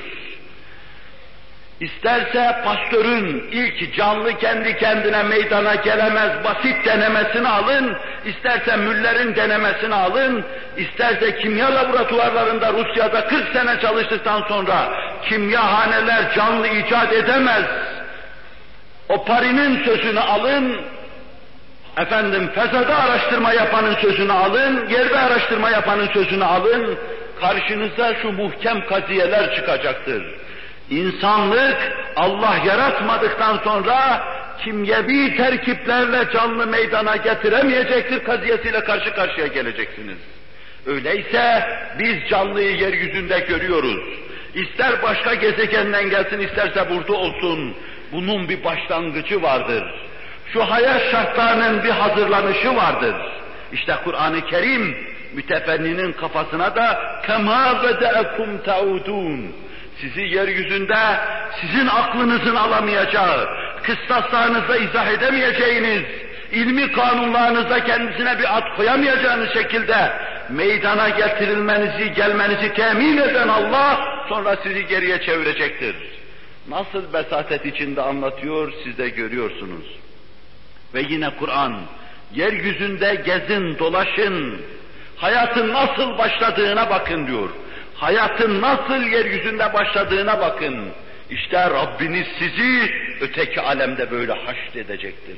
İsterse Pasteur'ün ilk canlı kendi kendine meydana gelemez basit denemesini alın, isterse Müller'in denemesini alın, isterse kimya laboratuvarlarında Rusya'da 40 sene çalıştıktan sonra kimyahaneler canlı icat edemez. O Paris'in sözünü alın, fezada araştırma yapanın sözünü alın, yerde araştırma yapanın sözünü alın, karşınıza şu muhkem kaziyeler çıkacaktır. İnsanlık Allah yaratmadıktan sonra kimyevi terkiplerle canlı meydana getiremeyecektir kaziyesiyle karşı karşıya geleceksiniz. Öyleyse biz canlıyı yeryüzünde görüyoruz. İster başka gezegenden gelsin, isterse burada olsun. Bunun bir başlangıcı vardır. Şu hayat şartlarının bir hazırlanışı vardır. İşte Kur'an-ı Kerim mütefenninin kafasına da كَمَا بَدَأَكُمْ تَعُودُونَ sizi yeryüzünde sizin aklınızın alamayacağı, kıstaslarınızda izah edemeyeceğiniz, ilmi kanunlarınızda kendisine bir ad koyamayacağınız şekilde meydana gelmenizi temin eden Allah, sonra sizi geriye çevirecektir. Nasıl besatet içinde anlatıyor, siz de görüyorsunuz. Ve yine Kur'an, yeryüzünde gezin, dolaşın, hayatın nasıl başladığına bakın diyor. Hayatın nasıl yeryüzünde başladığına bakın. İşte Rabbiniz sizi öteki alemde böyle haşredecektir.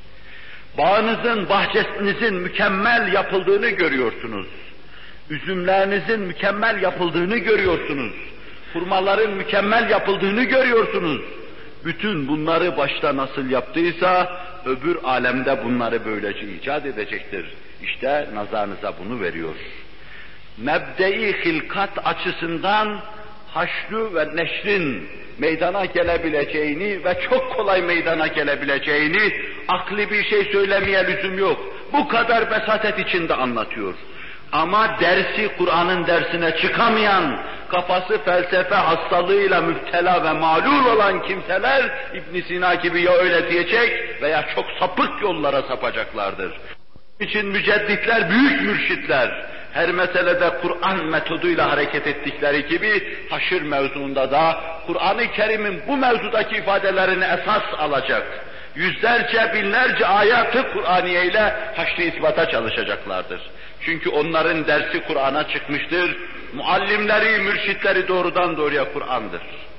Bağınızın, bahçenizin mükemmel yapıldığını görüyorsunuz. Üzümlerinizin mükemmel yapıldığını görüyorsunuz. Hurmaların mükemmel yapıldığını görüyorsunuz. Bütün bunları başta nasıl yaptıysa öbür alemde bunları böylece icat edecektir. İşte nazarınıza bunu veriyor. Mebde-i hilkat açısından haşrü ve neşrin meydana gelebileceğini ve çok kolay meydana gelebileceğini akli bir şey söylemeye lüzum yok. Bu kadar besatet içinde anlatıyor. Ama dersi Kur'an'ın dersine çıkamayan, kafası felsefe hastalığıyla müptela ve mağlul olan kimseler İbn Sina gibi ya öyle diyecek veya çok sapık yollara sapacaklardır. Onun için mücedditler, büyük mürşitler, her meselede Kur'an metoduyla hareket ettikleri gibi haşr mevzuunda da Kur'an-ı Kerim'in bu mevzudaki ifadelerini esas alacak. Yüzlerce, binlerce ayatı Kur'aniye ile haşr-ı ispata çalışacaklardır. Çünkü onların dersi Kur'an'a çıkmıştır. Muallimleri, mürşitleri doğrudan doğruya Kur'an'dır.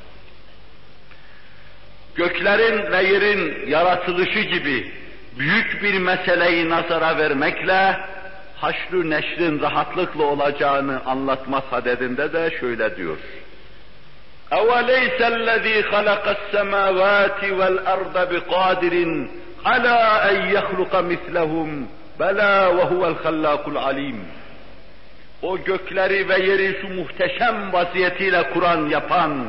Göklerin ve yerin yaratılışı gibi büyük bir meseleyi nazara vermekle haşr-ı neşrin rahatlıkla olacağını anlatma sadedinde de şöyle diyor. اَوَلَيْسَ الَّذ۪ي خَلَقَ السَّمَاوَاتِ وَالْأَرْضَ بِقَادِرٍ عَلَى اَنْ يَخْلُقَ مِثْلَهُمْ بَلَا وَهُوَ الْخَلَّاقُ الْعَلِيمُ O gökleri ve yeri şu muhteşem vaziyetiyle Kur'an yapan,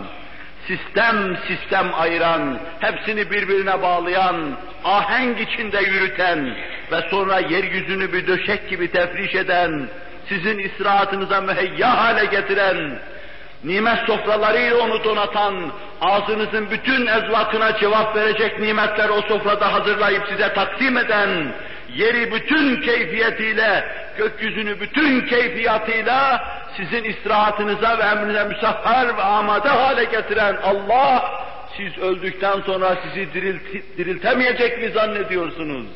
sistem ayıran, hepsini birbirine bağlayan, ahenk içinde yürüten ve sonra yeryüzünü bir döşek gibi tefriş eden, sizin istirahatınıza müheyya hale getiren, nimet sofralarıyla onu donatan, ağzınızın bütün ezvakına cevap verecek nimetler o sofrada hazırlayıp size takdim eden, yeri bütün keyfiyetiyle, gökyüzünü bütün keyfiyatıyla sizin istirahatınıza ve emrine müsahhar ve amade hale getiren Allah, siz öldükten sonra sizi diriltemeyecek mi zannediyorsunuz?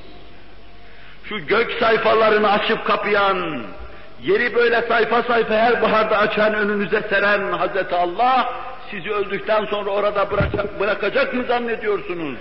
Şu gök sayfalarını açıp kapayan, yeri böyle sayfa sayfa her baharda açan, önünüze seren Hazreti Allah, sizi öldükten sonra orada bırakacak mı zannediyorsunuz?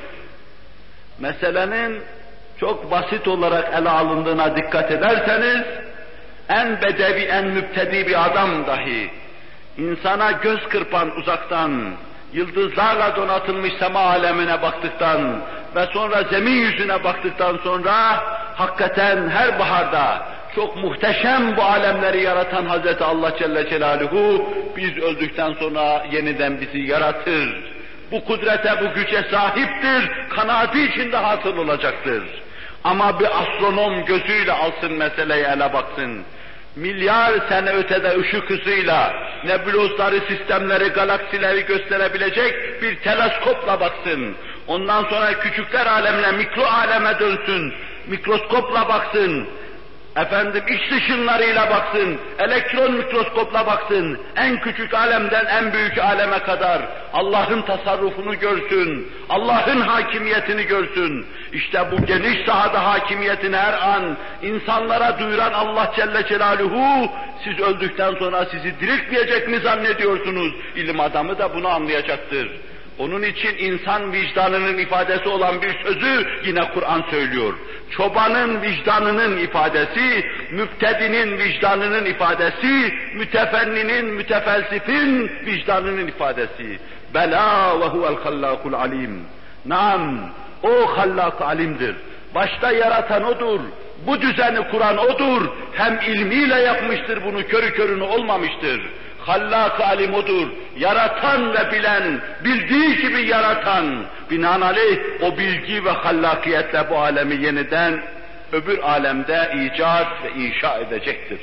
Meselenin çok basit olarak ele alındığına dikkat ederseniz, en bedevi, en müptedi bir adam dahi, insana göz kırpan uzaktan, yıldızlarla donatılmış sema alemine baktıktan ve sonra zemin yüzüne baktıktan sonra, hakikaten her baharda çok muhteşem bu alemleri yaratan Hazreti Allah Celle Celaluhu, biz öldükten sonra yeniden bizi yaratır. Bu kudrete, bu güce sahiptir, kanaati içinde hasıl olacaktır. Ama bir astronom gözüyle alsın meseleyi, ele baksın. Milyar sene ötede ışık hızıyla nebulozları, sistemleri, galaksileri gösterebilecek bir teleskopla baksın. Ondan sonra küçükler alemine, mikro aleme dönsün. Mikroskopla baksın. Efendim iç dışınlarıyla baksın, elektron mikroskopla baksın, en küçük alemden en büyük aleme kadar Allah'ın tasarrufunu görsün, Allah'ın hakimiyetini görsün. İşte bu geniş sahada hakimiyetini her an insanlara duyuran Allah Celle Celaluhu, siz öldükten sonra sizi diriltmeyecek mi zannediyorsunuz? İlim adamı da bunu anlayacaktır. Onun için insan vicdanının ifadesi olan bir sözü yine Kur'an söylüyor. Çobanın vicdanının ifadesi, müptedinin vicdanının ifadesi, mütefenninin, mütefelsifin vicdanının ifadesi. Bela ve huvel hallâkul alim. Naam, o hallâk alimdir. Başta yaratan odur. Bu düzeni kuran odur. Hem ilmiyle yapmıştır bunu, körü körüne olmamıştır. Hallâk alim odur. Yaratan ve bilen, bildiği gibi yaratan. Binaenaleyh o bilgi ve hallakiyetle bu alemi yeniden öbür alemde icat ve inşa edecektir.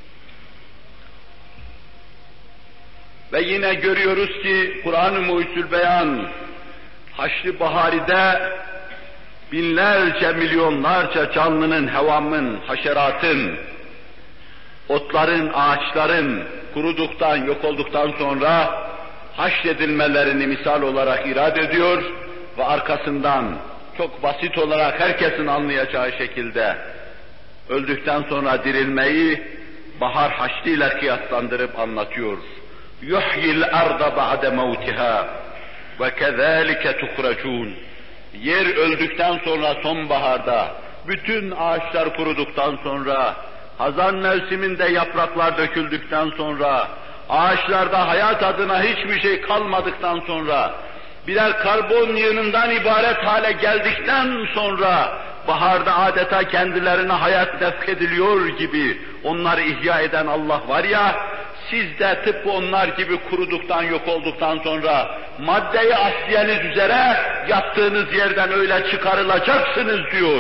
Ve yine görüyoruz ki Kur'an-ı Muhyüzül Beyan Haşr-ı Bahari'de binlerce, milyonlarca canlının, hevamın, haşeratın, otların, ağaçların kuruduktan, yok olduktan sonra haşredilmelerini misal olarak irade ediyor ve arkasından çok basit olarak herkesin anlayacağı şekilde öldükten sonra dirilmeyi bahar haşriyle kıyaslandırıp anlatıyor. Yuhyil arda ba'de mevtiha ve kezalike tuhracun. Yer öldükten sonra sonbaharda, bütün ağaçlar kuruduktan sonra, hazan mevsiminde yapraklar döküldükten sonra, ağaçlarda hayat adına hiçbir şey kalmadıktan sonra, birer karbon yığınından ibaret hale geldikten sonra, baharda adeta kendilerine hayat nefkediliyor gibi onları ihya eden Allah var ya, siz de tıpkı onlar gibi kuruduktan, yok olduktan sonra maddeyi asliyeniz üzere yattığınız yerden öyle çıkarılacaksınız diyor.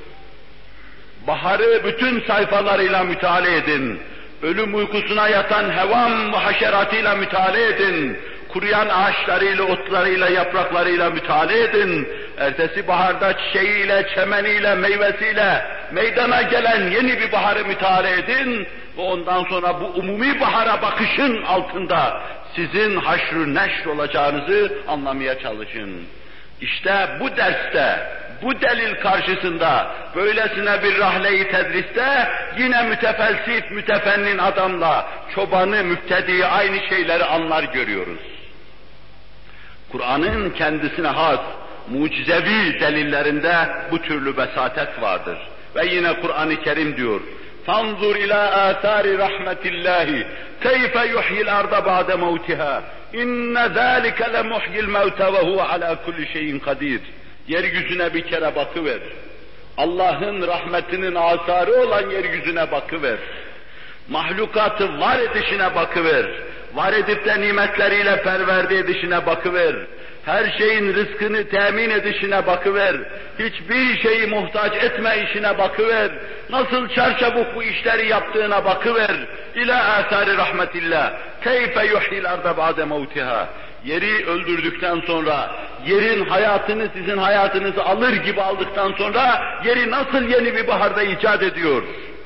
Baharı bütün sayfalarıyla müteala edin. Ölüm uykusuna yatan hevam ve haşeratıyla müteala edin. Kuruyan ağaçlarıyla, otlarıyla, yapraklarıyla müteala edin. Ertesi baharda çiçeğiyle, çemeniyle, meyvesiyle meydana gelen yeni bir baharı müteala edin. Ve ondan sonra bu umumi bahara bakışın altında sizin haşr-ı neşr olacağınızı anlamaya çalışın. İşte bu derste, bu delil karşısında, böylesine bir rahle-i tedriste yine mütefelsif, mütefennin adamla çobanı, müftediyi aynı şeyleri anlar görüyoruz. Kur'an'ın kendisine has, mucizevi delillerinde bu türlü besatet vardır. Ve yine Kur'an-ı Kerim diyor, فَانْظُرْ اِلَى آثَارِ رَحْمَةِ اللّٰهِ كَيْفَ يُحْيِ الْاَرْضَ بَعْدَ مَوْتِهَا اِنَّ ذَٰلِكَ لَمُحْيِ الْمَوْتَ وَهُوَ عَلَى كُلِّ شَيْءٍ قَدِيرٌ. Yeryüzüne bir kere bakıver. Allah'ın rahmetinin asarı olan yeryüzüne bakıver. Mahlukatı var edişine bakıver. Var edip de nimetleriyle perverde edişine bakıver. Her şeyin rızkını temin edişine bakıver. Hiçbir şeyi muhtaç etme işine bakıver. Nasıl çarçabuk bu işleri yaptığına bakıver. İlâ âsâri rahmetillah. Keyfe yuhyil arda ba'de mevtiha. Yeri öldürdükten sonra, yerin hayatını, sizin hayatınızı alır gibi aldıktan sonra, yeri nasıl yeni bir baharda icat ediyor?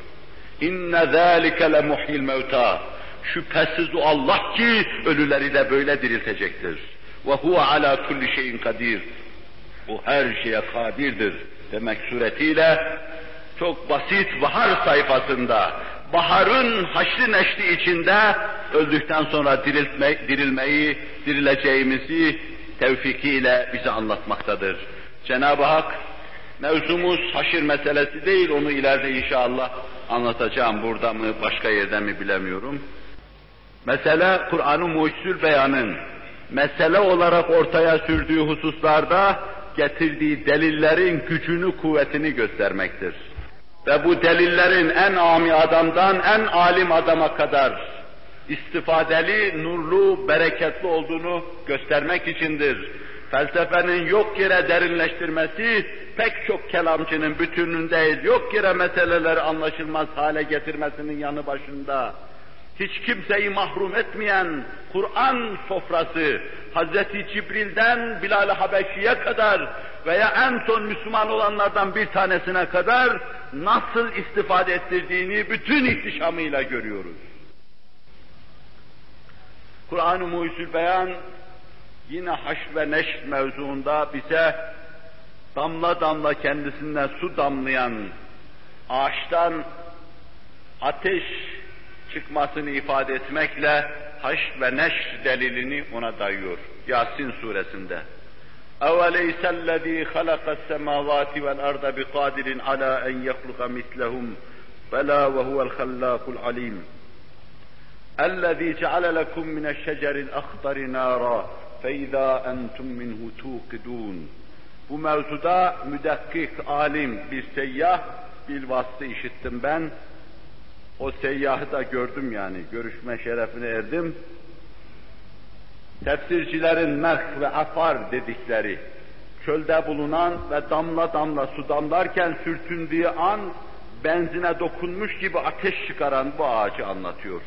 İnne zâlike le muhyil mevtâ. Şüphesiz o Allah ki ölüleri de böyle diriltecektir. Ve huve alâ kulli şeyin kadir. O her şeye kadirdir demek suretiyle çok basit bahar sayfasında baharın haşr-ı neşri içinde öldükten sonra dirilmeyi, dirileceğimizi tevfikiyle bize anlatmaktadır. Cenab-ı Hak, mevzumuz haşir meselesi değil, onu ileride inşallah anlatacağım, burada mı başka yerde mi bilemiyorum. Mesele Kur'an-ı Muhyüzül Beyan'ın mesele olarak ortaya sürdüğü hususlarda getirdiği delillerin gücünü, kuvvetini göstermektir. Ve bu delillerin en âmi adamdan en alim adama kadar istifadeli, nurlu, bereketli olduğunu göstermek içindir. Felsefenin yok yere derinleştirmesi, pek çok kelamcının bütününün değil, yok yere meseleleri anlaşılmaz hale getirmesinin yanı başında, hiç kimseyi mahrum etmeyen Kur'an sofrası, Hazreti Cibril'den Bilal-i Habeşi'ye kadar veya en son Müslüman olanlardan bir tanesine kadar nasıl istifade ettirdiğini bütün ihtişamıyla görüyoruz. Kur'an-ı Muhyüzül Beyan yine haşr ve neşr mevzuunda bize damla damla kendisinden su damlayan ağaçtan ateş çıkmasını ifade etmekle haşr ve neşr delilini ona dayıyor. Yasin suresinde. اَوَلَيْسَ الَّذ۪ي خَلَقَ السَّمَاوَاتِ وَالْاَرْضَ بِقَادِرٍ عَلَى اَنْ يَخْلُقَ مِثْلَهُمْ بَلَا وَهُوَ الْخَلَّاقُ الْعَلِيمُ الَّذ۪ي جَعَلَ لَكُمْ مِنَ الشَّجَرِ الْأَخْضَرِ نَارًا فَاِذَا اَنْتُمْ مِنْهُ تُوقِدُونَ. Bu mevzuda müdekkik, alim bir seyyah bilvasıta işittim ben. O seyyahı da gördüm yani, görüşme şerefine erdim. Tefsircilerin merh ve afar dedikleri, çölde bulunan ve damla damla su damlarken sürtündüğü an benzine dokunmuş gibi ateş çıkaran bu ağacı anlatıyor.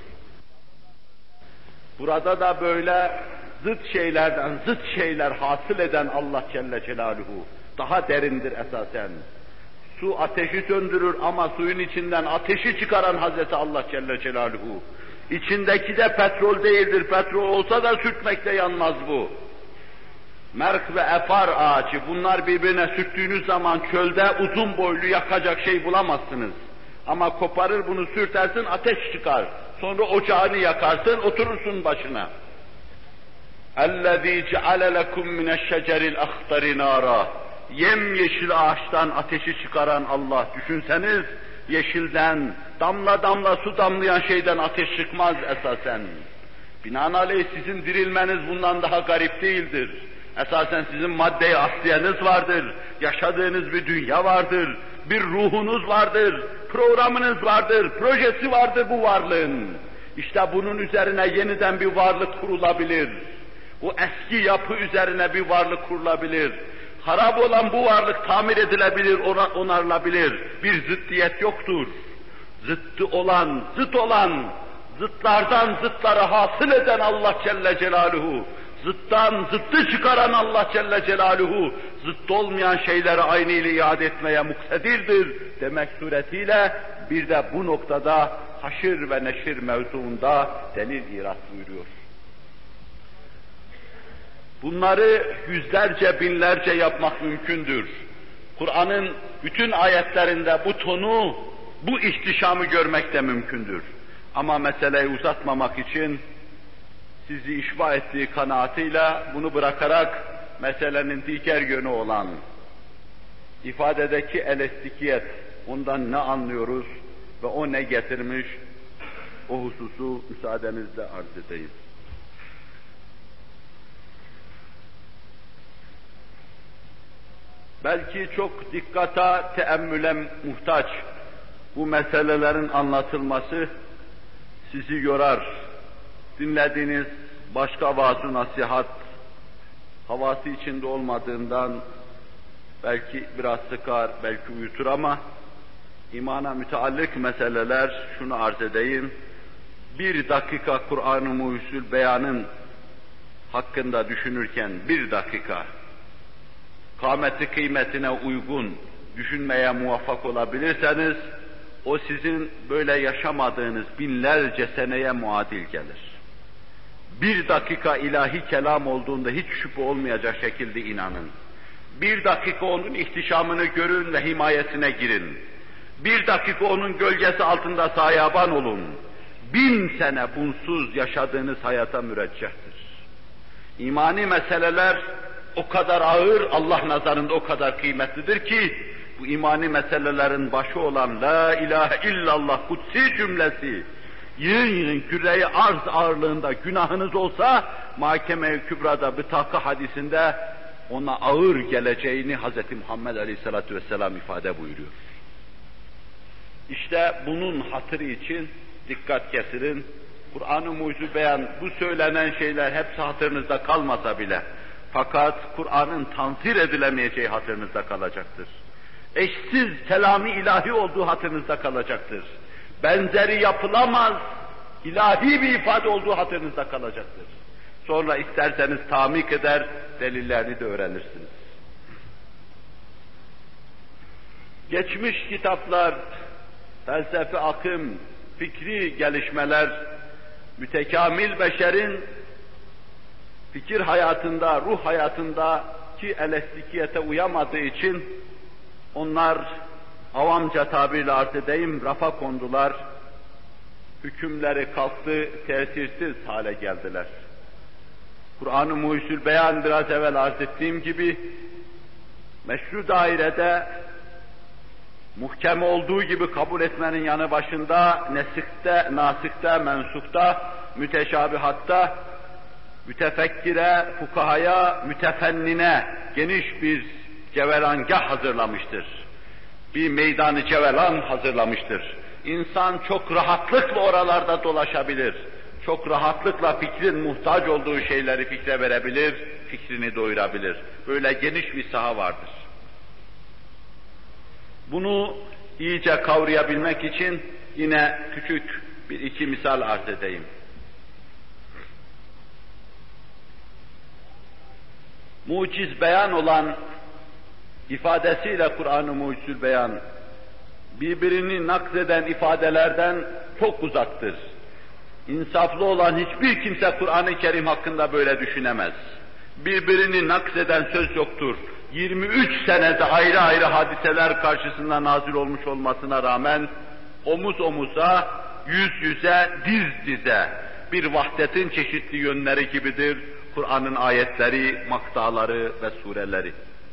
Burada da böyle zıt şeylerden zıt şeyler hasıl eden Allah Celle Celaluhu daha derindir esasen. Su ateşi söndürür ama suyun içinden ateşi çıkaran Hazreti Allah Celle Celaluhu. İçindeki de petrol değildir. Petrol olsa da sürtmekle yanmaz bu. Merk ve efar ağacı, bunlar birbirine sürttüğünüz zaman çölde uzun boylu yakacak şey bulamazsınız. Ama koparır bunu sürtersin, ateş çıkar. Sonra ocağını yakarsın, oturursun başına. اَلَّذ۪ي جَعَلَ لَكُمْ مِنَ الشَّجَرِ الْاَخْضَرِ نَارًا. Yemyeşil ağaçtan ateşi çıkaran Allah, düşünseniz, yeşilden, damla damla su damlayan şeyden ateş çıkmaz esasen. Binaenaleyh sizin dirilmeniz bundan daha garip değildir. Esasen sizin madde-i asliyeniz vardır, yaşadığınız bir dünya vardır, bir ruhunuz vardır, programınız vardır, projesi vardır bu varlığın. İşte bunun üzerine yeniden bir varlık kurulabilir. Bu eski yapı üzerine bir varlık kurulabilir. Harap olan bu varlık tamir edilebilir, onarılabilir. Bir zıddiyet yoktur. Zıt olan, zıtlardan zıtları hasıl eden Allah Celle Celaluhu, zıttan zıttı çıkaran Allah Celle Celaluhu, zıt olmayan şeyleri aynı ile iade etmeye muktedirdir demek suretiyle bir de bu noktada haşir ve neşir mevzuunda delil irat buyuruyor. Bunları yüzlerce, binlerce yapmak mümkündür. Kur'an'ın bütün ayetlerinde bu tonu, bu ihtişamı görmek de mümkündür. Ama meseleyi uzatmamak için sizi işba ettiği kanaatıyla bunu bırakarak meselenin diğer yönü olan ifadedeki elastikiyet, ondan ne anlıyoruz ve o ne getirmiş, o hususu müsaadenizle arz edeyim. Belki çok dikkata, teemmüle muhtaç bu meselelerin anlatılması sizi yorar. Dinlediğiniz başka vaaz-ı nasihat havası içinde olmadığından belki biraz sıkar, belki uyutur ama imana müteallik meseleler şunu arz edeyim. Bir dakika Kur'an-ı Muhyüzül Beyan'ın hakkında düşünürken bir dakika kâmeti kıymetine uygun düşünmeye muvaffak olabilirseniz, o sizin böyle yaşamadığınız binlerce seneye muadil gelir. Bir dakika ilahi kelam olduğunda hiç şüphe olmayacak şekilde inanın. Bir dakika onun ihtişamını görün ve himayesine girin. Bir dakika onun gölgesi altında sayaban olun. 1000 sene bunsuz yaşadığınız hayata müreccehtir. İmani meseleler o kadar ağır, Allah nazarında o kadar kıymetlidir ki, bu imani meselelerin başı olan La ilahe illallah kutsi cümlesi, yığın yığın küre-i arz ağırlığında günahınız olsa, Mahkeme-i Kübra'da Bıtaka hadisinde ona ağır geleceğini Hz. Muhammed Aleyhisselatü Vesselam ifade buyuruyor. İşte bunun hatırı için dikkat getirin. Kur'an-ı Muhyüzül Beyan, bu söylenen şeyler hepsi hatırınızda kalmasa bile, fakat Kur'an'ın tanzir edilemeyeceği hatırınızda kalacaktır. Eşsiz kelami ilahi olduğu hatırınızda kalacaktır. Benzeri yapılamaz, ilahi bir ifade olduğu hatırınızda kalacaktır. Sonra isterseniz tamik eder, delillerini de öğrenirsiniz. Geçmiş kitaplar, felsefi akım, fikri gelişmeler, mütekamil beşerin fikir hayatında, ruh hayatında ki elastikiyete uyamadığı için onlar avamca tabirle arz edeyim, rafa kondular, hükümleri kalktı, tesirsiz hale geldiler. Kur'an-ı Muhyüzül Beyan biraz evvel arz ettiğim gibi meşru dairede muhkem olduğu gibi kabul etmenin yanı başında nesikte, nasikte, mensukta, müteşabihatta mütefekkire, fukahaya, mütefennine geniş bir cevelangah hazırlamıştır. Bir meydanı cevelan hazırlamıştır. İnsan çok rahatlıkla oralarda dolaşabilir. Çok rahatlıkla fikrin muhtaç olduğu şeyleri fikre verebilir, fikrini doyurabilir. Böyle geniş bir saha vardır. Bunu iyice kavrayabilmek için yine küçük bir iki misal arz edeyim. Muciz beyan olan ifadesiyle Kur'an-ı Mucizül Beyan birbirini nakleden ifadelerden çok uzaktır. İnsaflı olan hiçbir kimse Kur'an-ı Kerim hakkında böyle düşünemez. Birbirini nakleden söz yoktur. 23 senede ayrı ayrı hadiseler karşısında nazil olmuş olmasına rağmen omuz omuza, yüz yüze, diz dize bir vahdetin çeşitli yönleri gibidir Kur'an'ın ayetleri, maktaları ve sureleri.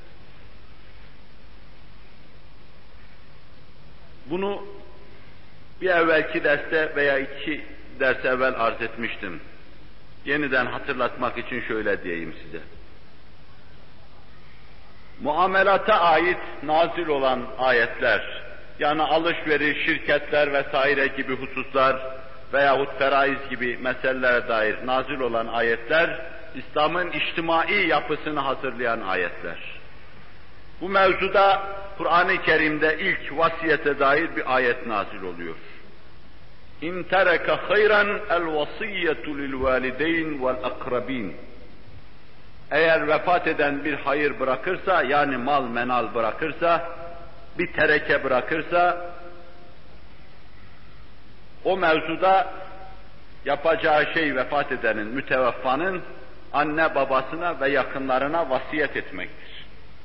Bunu bir evvelki derste veya iki ders evvel arz etmiştim. Yeniden hatırlatmak için şöyle diyeyim size. Muamelata ait nazil olan ayetler, yani alışveriş, şirketler vesaire gibi hususlar veyahut feraiz gibi meselelere dair nazil olan ayetler, İslam'ın içtimai yapısını hazırlayan ayetler. Bu mevzuda Kur'an-ı Kerim'de ilk vasiyete dair bir ayet nazil oluyor. İn tereke hayran el vasiyyetu lil valideyn vel akrabin. Eğer vefat eden bir hayır bırakırsa, yani mal menal bırakırsa, bir tereke bırakırsa, o mevzuda yapacağı şey vefat edenin, müteveffanın anne babasına ve yakınlarına vasiyet etmektir.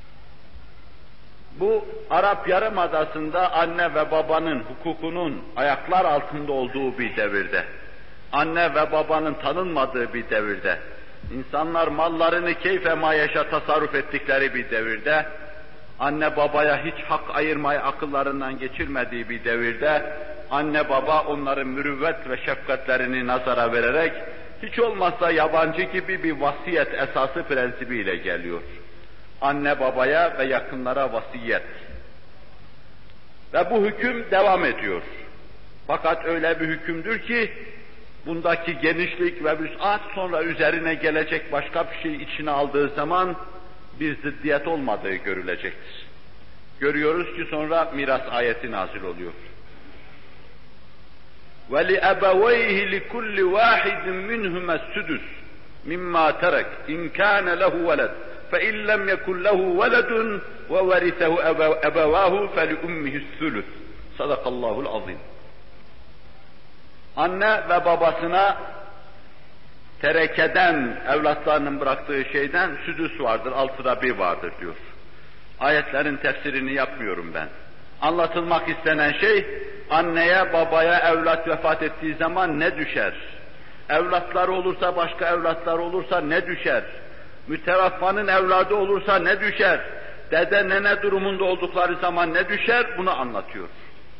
Bu Arap Yarımadası'nda anne ve babanın hukukunun ayaklar altında olduğu bir devirde, anne ve babanın tanınmadığı bir devirde, insanlar mallarını keyfe mayeşa tasarruf ettikleri bir devirde, anne babaya hiç hak ayırmayı akıllarından geçirmediği bir devirde, anne baba onların mürüvvet ve şefkatlerini nazara vererek, hiç olmazsa yabancı gibi bir vasiyet esası prensibiyle geliyor. Anne babaya ve yakınlara vasiyet. Ve bu hüküm devam ediyor. Fakat öyle bir hükümdür ki, bundaki genişlik ve vüs'at sonra üzerine gelecek başka bir şey içine aldığı zaman bir ziddiyet olmadığı görülecektir. Görüyoruz ki sonra miras ayeti nazil oluyor. وَلِأَبَوَيْهِ لِكُلِّ وَاحِدٍ مِّنْهُمَا السُّدُسُ مِمَّا تَرَكَ إِنْ كَانَ لَهُ وَلَدٌ فَإِنْ لَمْ يَكُنْ لَهُ وَلَدٌ وَوَرِثَهُ أَبَوَاهُ فَلِأُمِّهِ الثُّلُثُ صَدَقَ اللّٰهُ الْعَظِيمُ. Anne ve babasına terekeden, evlatlarının bıraktığı şeyden südüs vardır, 1/6 vardır diyor. Ayetlerin tefsirini yapmıyorum ben. Anlatılmak istenen şey, anneye, babaya evlat vefat ettiği zaman ne düşer? Evlatları olursa, başka evlatlar olursa ne düşer? Müteveffanın evladı olursa ne düşer? Dede, nene durumunda oldukları zaman ne düşer? Bunu anlatıyor.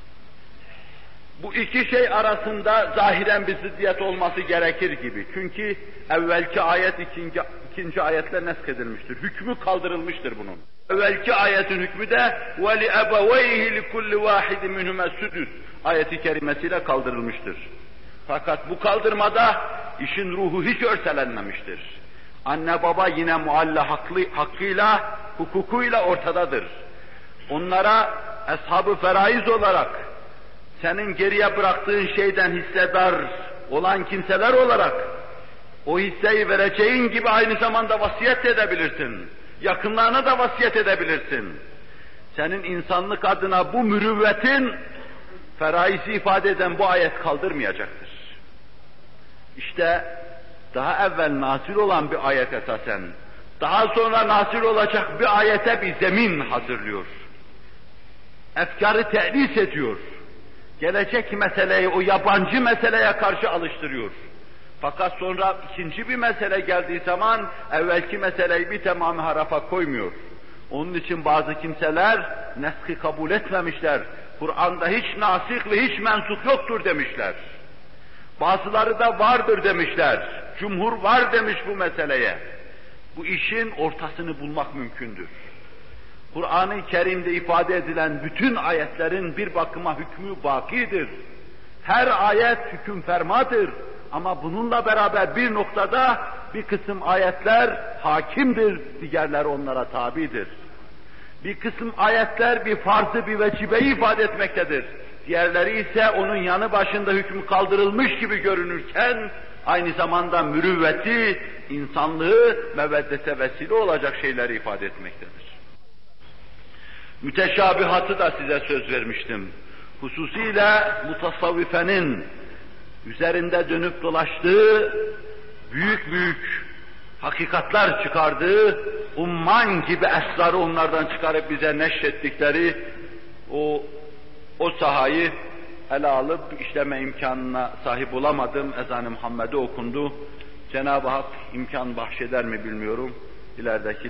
Bu iki şey arasında zahiren bir ziddiyet olması gerekir gibi. Çünkü evvelki ayet ikinci ayetle neskedilmiştir. Hükmü kaldırılmıştır bunun. Evvelki ayetin hükmü de وَلِأَبَوَيْهِ لِكُلِّ وَاحِدٍ مِنْهُمَا السُّدُسُ ayeti kerimesiyle kaldırılmıştır. Fakat bu kaldırmada işin ruhu hiç örselenmemiştir. Anne baba yine mualla hakkıyla, hukukuyla ortadadır. Onlara ashab-ı feraiz olarak, senin geriye bıraktığın şeyden hissedar olan kimseler olarak, o hisseyi vereceğin gibi aynı zamanda vasiyet edebilirsin. Yakınlarına da vasiyet edebilirsin. Senin insanlık adına bu mürüvvetin feraizi ifade eden bu ayet kaldırmayacaktır. İşte daha evvel nazil olan bir ayet esasen, daha sonra nazil olacak bir ayete bir zemin hazırlıyor. Efkarı te'lis ediyor. Gelecek meseleyi o yabancı meseleye karşı alıştırıyor. Fakat sonra ikinci bir mesele geldiği zaman evvelki meseleyi bir tamamı harafa koymuyor. Onun için bazı kimseler neski kabul etmemişler. Kur'an'da hiç nasih ve hiç mensuh yoktur demişler. Bazıları da vardır demişler. Cumhur var demiş bu meseleye. Bu işin ortasını bulmak mümkündür. Kur'an-ı Kerim'de ifade edilen bütün ayetlerin bir bakıma hükmü bakidir. Her ayet hüküm fermadır. Ama bununla beraber bir noktada bir kısım ayetler hakimdir, diğerleri onlara tabidir. Bir kısım ayetler bir farzı, bir vecibeyi ifade etmektedir. Diğerleri ise onun yanı başında hükmü kaldırılmış gibi görünürken, aynı zamanda mürüvveti, insanlığı meveddete vesile olacak şeyleri ifade etmektedir. Müteşabihatı da size söz vermiştim. Hususiyle mutasavvifenin üzerinde dönüp dolaştığı, büyük büyük hakikatler çıkardığı, umman gibi esrarı onlardan çıkarıp bize neşrettikleri o sahayı ele alıp işleme imkanına sahip olamadım. Ezan-ı Muhammed'e okundu. Cenab-ı Hak imkan bahşeder mi bilmiyorum. İlerideki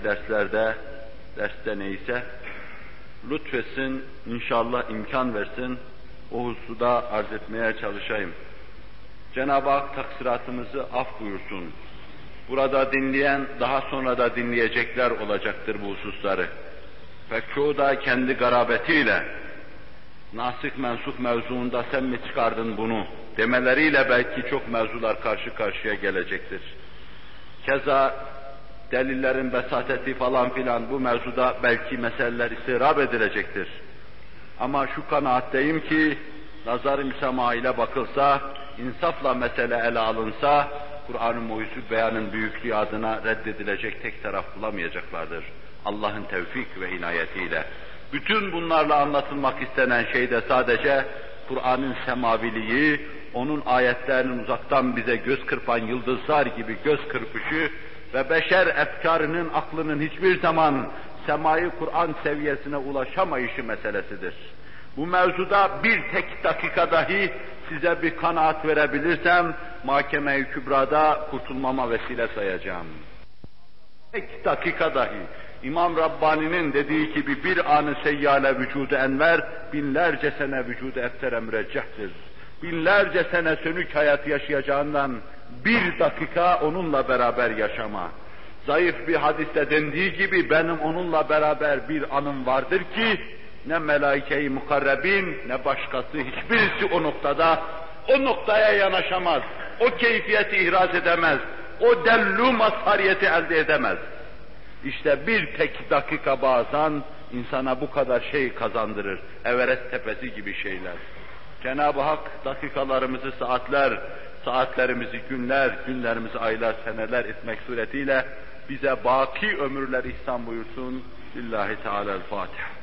derste neyse lütfetsin, inşallah imkan versin. O hususta arz etmeye çalışayım. Cenab-ı Hak taksiratımızı af buyursun. Burada dinleyen, daha sonra da dinleyecekler olacaktır bu hususları. Pek çoğu da kendi garabetiyle, nasih mensuh mevzuunda sen mi çıkardın bunu demeleriyle belki çok mevzular karşı karşıya gelecektir. Keza delillerin besateti falan filan bu mevzuda belki meseleler istirap edilecektir. Ama şu kanaatteyim ki, nazar-ı müsamaha ile bakılsa, insafla mesele ele alınsa, Kur'an-ı Muhyüzü beyanın büyüklüğü adına reddedilecek tek taraf bulamayacaklardır. Allah'ın tevfik ve inayetiyle. Bütün bunlarla anlatılmak istenen şey de sadece Kur'an'ın semaviliği, onun ayetlerinin uzaktan bize göz kırpan yıldızlar gibi göz kırpışı ve beşer efkarının, aklının hiçbir zaman semayı Kur'an seviyesine ulaşamayışı meselesidir. Bu mevzuda bir tek dakika dahi size bir kanaat verebilirsem, Mahkeme-i Kübra'da kurtulmama vesile sayacağım. Tek dakika dahi. İmam Rabbani'nin dediği gibi bir anı seyyale vücudu enver, binlerce sene vücudu eftere müreccehtir. Binlerce sene sönük hayat yaşayacağından bir dakika onunla beraber yaşama. Zayıf bir hadiste dendiği gibi benim onunla beraber bir anım vardır ki ne melaike-i mukarrebin ne başkası hiçbirisi o noktaya yanaşamaz. O keyfiyeti ihraz edemez. O dellu mazhariyeti elde edemez. İşte bir tek dakika bazen insana bu kadar şey kazandırır. Everest tepesi gibi şeyler. Cenab-ı Hak dakikalarımızı saatler, saatlerimizi günler, günlerimizi aylar, seneler etmek suretiyle bize baki ömürler ihsan buyursun. Lillahi Teala'l-Fatiha.